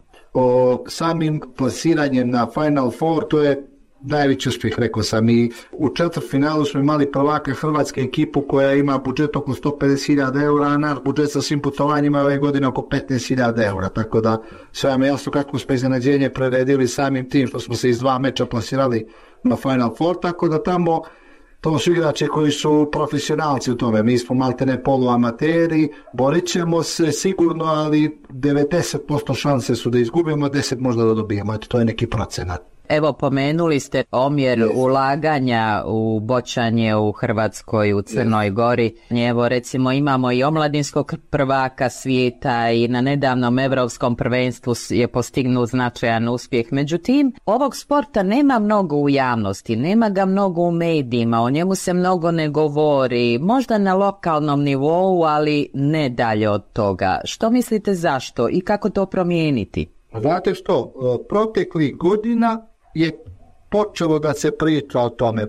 Samim plasiranjem na Final Four, to je najveći uspjeh, rekao sam. I u četvrtfinalu smo imali prvaka hrvatske ekipu koja ima budžet oko 150.000 eura, a naš budžet sa svim putovanjima ove godine oko 15.000 eura. Tako da sve vam je jasno kako smo iznenađenje preredili samim tim što smo se iz 2 meča plasirali na Final Four, tako da tamo to su igrače koji su profesionalci u tome. Mi smo maltene poluamateri, borit ćemo se sigurno, ali 90% šanse su da izgubimo, 10% možda da dobijemo. Eto, to je neki procenat. Evo, pomenuli ste omjer ulaganja u boćanje u Hrvatskoj, u Crnoj Gori. Evo, recimo, imamo i omladinskog prvaka svijeta i na nedavnom evropskom prvenstvu je postignut značajan uspjeh. Međutim, ovog sporta nema mnogo u javnosti, nema ga mnogo u medijima, o njemu se mnogo ne govori, možda na lokalnom nivou, ali ne dalje od toga. Što mislite zašto i kako to promijeniti? Znate što, proteklih godina je počelo da se priča o tome.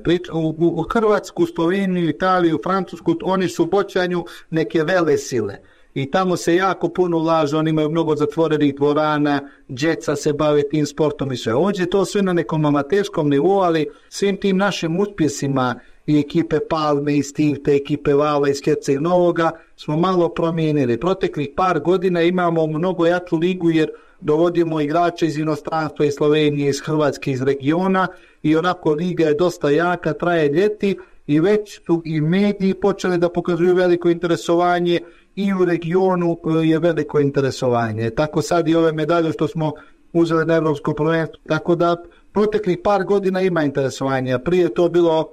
U Hrvatsku, Sloveniju, Italiju, Francusku, oni su u boćanju neke vele sile. I tamo se jako puno ulaže, oni imaju mnogo zatvorenih dvorana, djeca se bave tim sportom i sve. Ovdje je to sve na nekom amaterskom nivou, ali svim tim našim uspjesima i ekipe Palme, i te ekipe Vala, iz Herceg Novoga smo malo promijenili. Proteklih par godina imamo mnogo jaču ligu jer dovodimo igrače iz inostranstva, iz Slovenije, iz Hrvatske, iz regiona i onako liga je dosta jaka, traje ljeti i već su i mediji počeli da pokazuju veliko interesovanje i u regionu je veliko interesovanje. Tako sad i ove medalje što smo uzeli na Evropsko prvenstvo, tako da proteklih par godina ima interesovanja. Prije je to bilo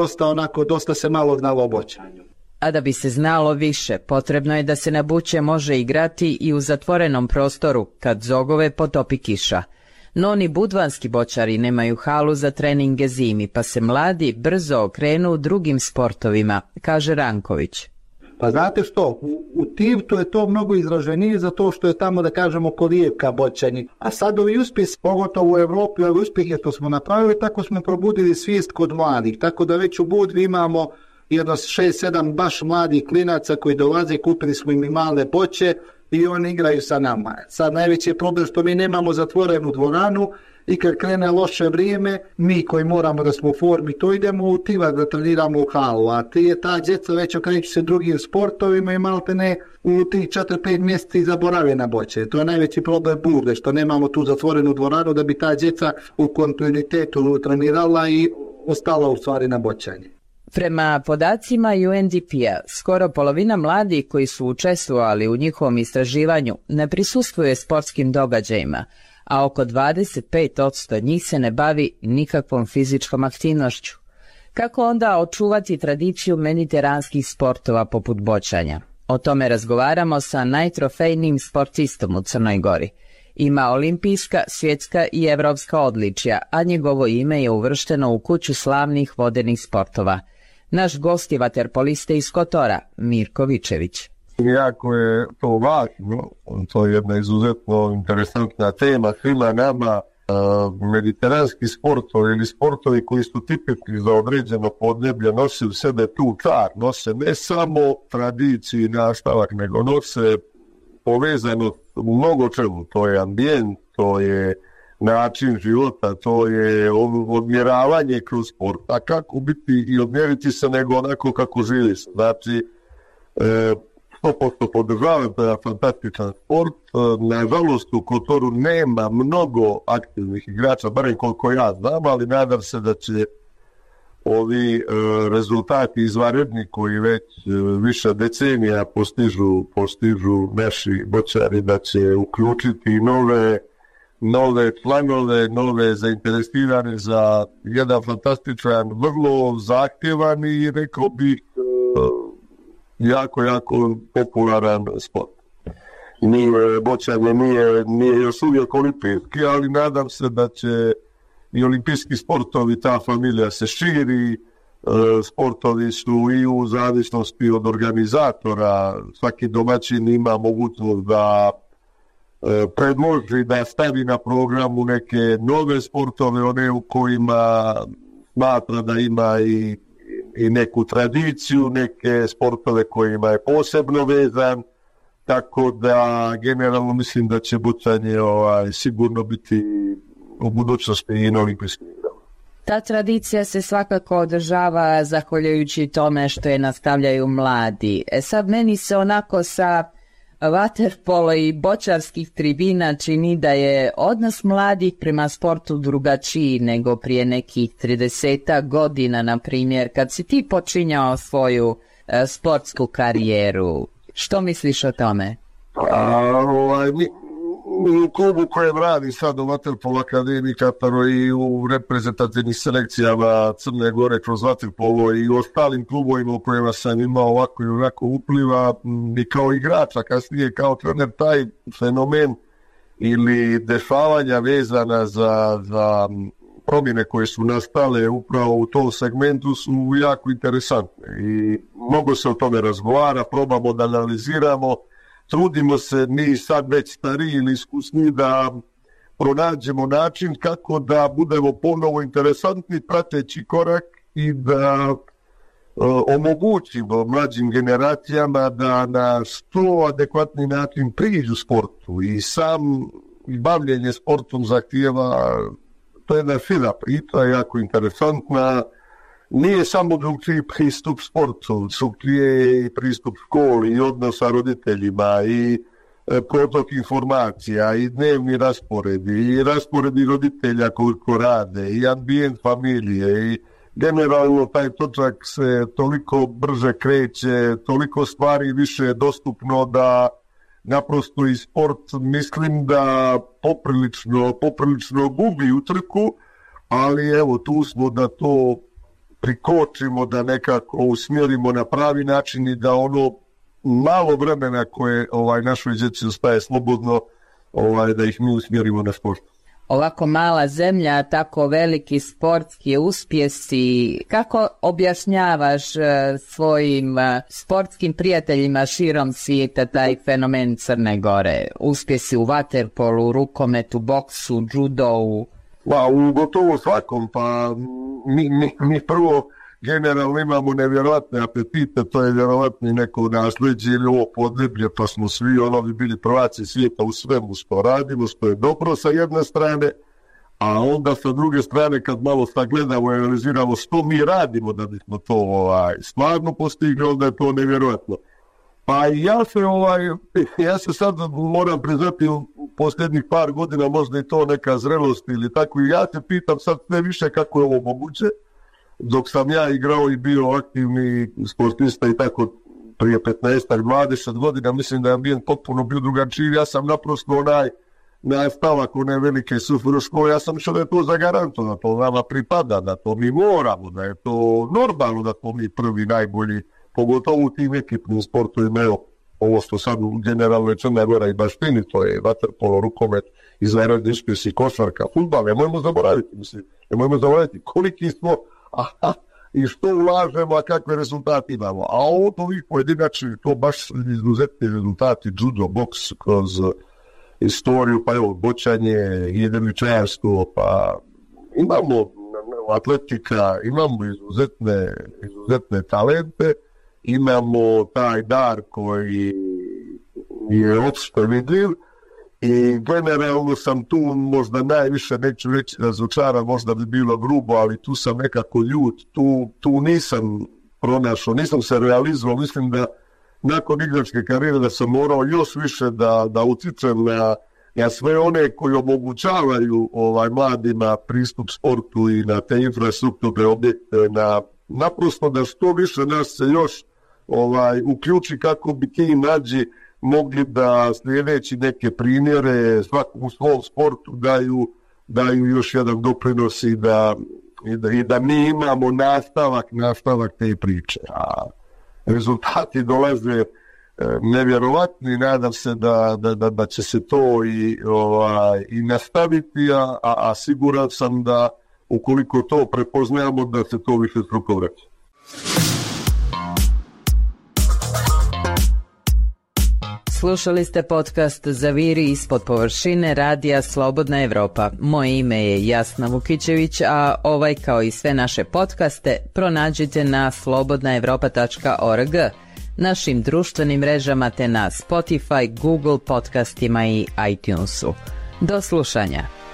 dosta se malo znalo o boćanju. A da bi se znalo više, potrebno je da se na buće može igrati i u zatvorenom prostoru kad zogove potopi kiša. No ni budvanski boćari nemaju halu za treninge zimi, pa se mladi brzo okrenu drugim sportovima, kaže Ranković. Pa znate što, u Tivtu je to mnogo izraženije zato što je tamo, da kažemo, kolijevka boćanje. A sad ovi uspjeh, pogotovo u Evropi, ovi uspjehe što smo napravili, tako smo probudili svijest kod mladih. Tako da već u Budvi imamo jedno 6-7 baš mladih klinaca koji dolaze, kupili smo im i male boće i oni igraju sa nama. Sad najveći je problem što mi nemamo zatvorenu dvoranu i kad krene loše vrijeme, mi koji moramo da smo u formi, to idemo u Tivar da treniramo u halu, a ta djeca već okreću se drugim sportovima i malte ne u tih 4-5 mjeseci zaborave na boće. To je najveći problem Budve, što nemamo tu zatvorenu dvoranu da bi ta djeca u kontinuitetu trenirala i ostala u stvari na boćanje. Prema podacima UNDP-a, skoro polovina mladih koji su učestvovali u njihovom istraživanju ne prisustvuje sportskim događajima, a oko 25% njih se ne bavi nikakvom fizičkom aktivnošću. Kako onda očuvati tradiciju mediteranskih sportova poput boćanja? O tome razgovaramo sa najtrofejnijim sportistom u Crnoj Gori. Ima olimpijska, svjetska i evropska odličja, a njegovo ime je uvršteno u kuću slavnih vodenih sportova. Naš gost je vaterpolista iz Kotora, Mirko Vičević. Jako je to važno, to je jedna izuzetno interesantna tema svima nama. Mediteranski sportovi ili sportovi koji su tipični za određeno podneblje nose u sebe tu čar, nose ne samo tradiciju i nastavak, nego nose povezano u mnogo čemu. To je ambijent, to je način života, to je odmjeravanje kroz sport. A kako biti i odmjeriti se nego onako kako živiš. Znači, 100% podržavam da fantastičan sport. Nažalost u Kotoru nema mnogo aktivnih igrača, barem koliko ja znam, ali nadam se da će ovi rezultati izvanredni koji već više decenija postižu naši boćari, da će uključiti nove članove, nove zainteresirane za jedan fantastičan, vrlo zahtjevan i rekao bih jako popularan sport. Boćanje nije još uvijek olimpijski, ali nadam se da će i olimpijski sportovi, ta familija se širi, sportovi su i u zavisnosti od organizatora, svaki domaćin ima mogućnost da predloži da stavi na programu neke nove sportove, one u kojima smatra da ima i neku tradiciju, neke sportove kojima je posebno vezan, tako da generalno mislim da će boćanje sigurno biti u budućnosti i na olimpijskim igrama. Ta tradicija se svakako održava zahvaljujući tome što je nastavljaju mladi. Sad meni se onako sa vaterpolo i boćarskih tribina čini da je odnos mladih prema sportu drugačiji nego prije nekih 30 godina, na primjer, kad si ti počinjao svoju sportsku karijeru. Što misliš o tome? U klubu kojem radi sad u Vaterpolo Akademiji Kataro i u reprezentativnih selekcijama Crne Gore kroz Vaterpolo i u ostalim klubovima u kojima sam imao ovako i onako upliva i kao igrača, kasnije kao trener, taj fenomen ili dešavanja vezana za promjene koje su nastale upravo u tom segmentu su jako interesantne i mnogo se o tome razgovara, probamo da analiziramo, trudimo se mi sad već stariji ili iskusni da pronađemo način kako da budemo ponovo interesantni prateći korak i da omogućimo mlađim generacijama da na što adekvatni način priđu sportu i sam bavljenje sportom zahtijeva, to je jedna fina priča, jako interesantna. Nije samo drugčiji pristup sportu, drugčiji pristup školi i odnos sa roditeljima i protok informacija i dnevni rasporedi roditelja koliko rade i ambijent familije i generalno taj točak se toliko brže kreće, toliko stvari više je dostupno da naprosto i sport mislim da poprilično gubi utrku, ali evo tu smo da to prikočimo, da nekako usmjerimo na pravi način i da ono malo vremena koje našoj djeci ostaje slobodno, da ih mi usmjerimo na sport. Ovako mala zemlja, tako veliki sportski uspjesi, kako objašnjavaš svojim sportskim prijateljima širom svijeta taj fenomen Crne Gore? Uspjesi u vaterpolu, rukometu, boksu, judovu? U gotovo svakom, pa mi prvo generalno imamo nevjerojatne apetite, to je vjerovatno neko nasljeđe ili ovo podneblje, pa smo svi bi bili prvaci svijeta u svemu što radimo, što je dobro sa jedne strane, a onda sa druge strane kad malo sagledamo i analiziramo što mi radimo da bismo to stvarno postigli, onda je to nevjerojatno. Pa ja se sad moram priznati u posljednjih par godina, možda i to neka zrelost ili tako, i ja se pitam sad sve više kako je ovo moguće. Dok sam ja igrao i bio aktivni sportista i tako prije 15-20 godina, mislim da je ambijent potpuno bio drugačiji. Ja sam naprosto nastavak one velike SFRJ škole, ja sam išao da je to zagarantovano, da to nama pripada, da to mi moramo, da je to normalno, da smo mi prvi najbolji, pogotovo u tim ekipnim sportovima. Evo, ovo što sad generalno je Crna Gora i baštini, to je vaterpolo, rukomet, izvanredni uspjesi, košarka, fudbal, nemojmo zaboraviti koliki smo i što ulažemo, a kakve rezultate imamo. A od ovih pojedinačnih, to baš izuzetni rezultati, judo, boks kroz istoriju, pa evo, bočanje, jedriličarstvo, pa imamo atletika, imamo izuzetne talente, imamo taj dar koji je opšte vidljiv i generalno sam tu možda najviše, neću reći razočaran, možda bi bilo grubo, ali tu sam nekako ljut, tu nisam pronašao, nisam se realizovao, mislim da nakon igračke karijere da sam morao još više da utičem na sve one koji omogućavaju mladima pristup sportu i na te infrastrukturne objekte, naprosto da što više nas se još uključi kako bi ti mlađi mogli da slijedeći neke primjere u svom sportu daju još jedan doprinos i da mi imamo nastavak te priče. A rezultati dolaze nevjerovatni, nadam se da će se to i nastaviti, a siguran sam da ukoliko to prepoznamo da se to više struko vraća. Slušali ste podcast Zaviri ispod površine radija Slobodna Evropa. Moje ime je Jasna Vukićević, a ovaj kao i sve naše podcaste pronađite na slobodnaevropa.org, našim društvenim mrežama te na Spotify, Google podcastima i iTunesu. Do slušanja.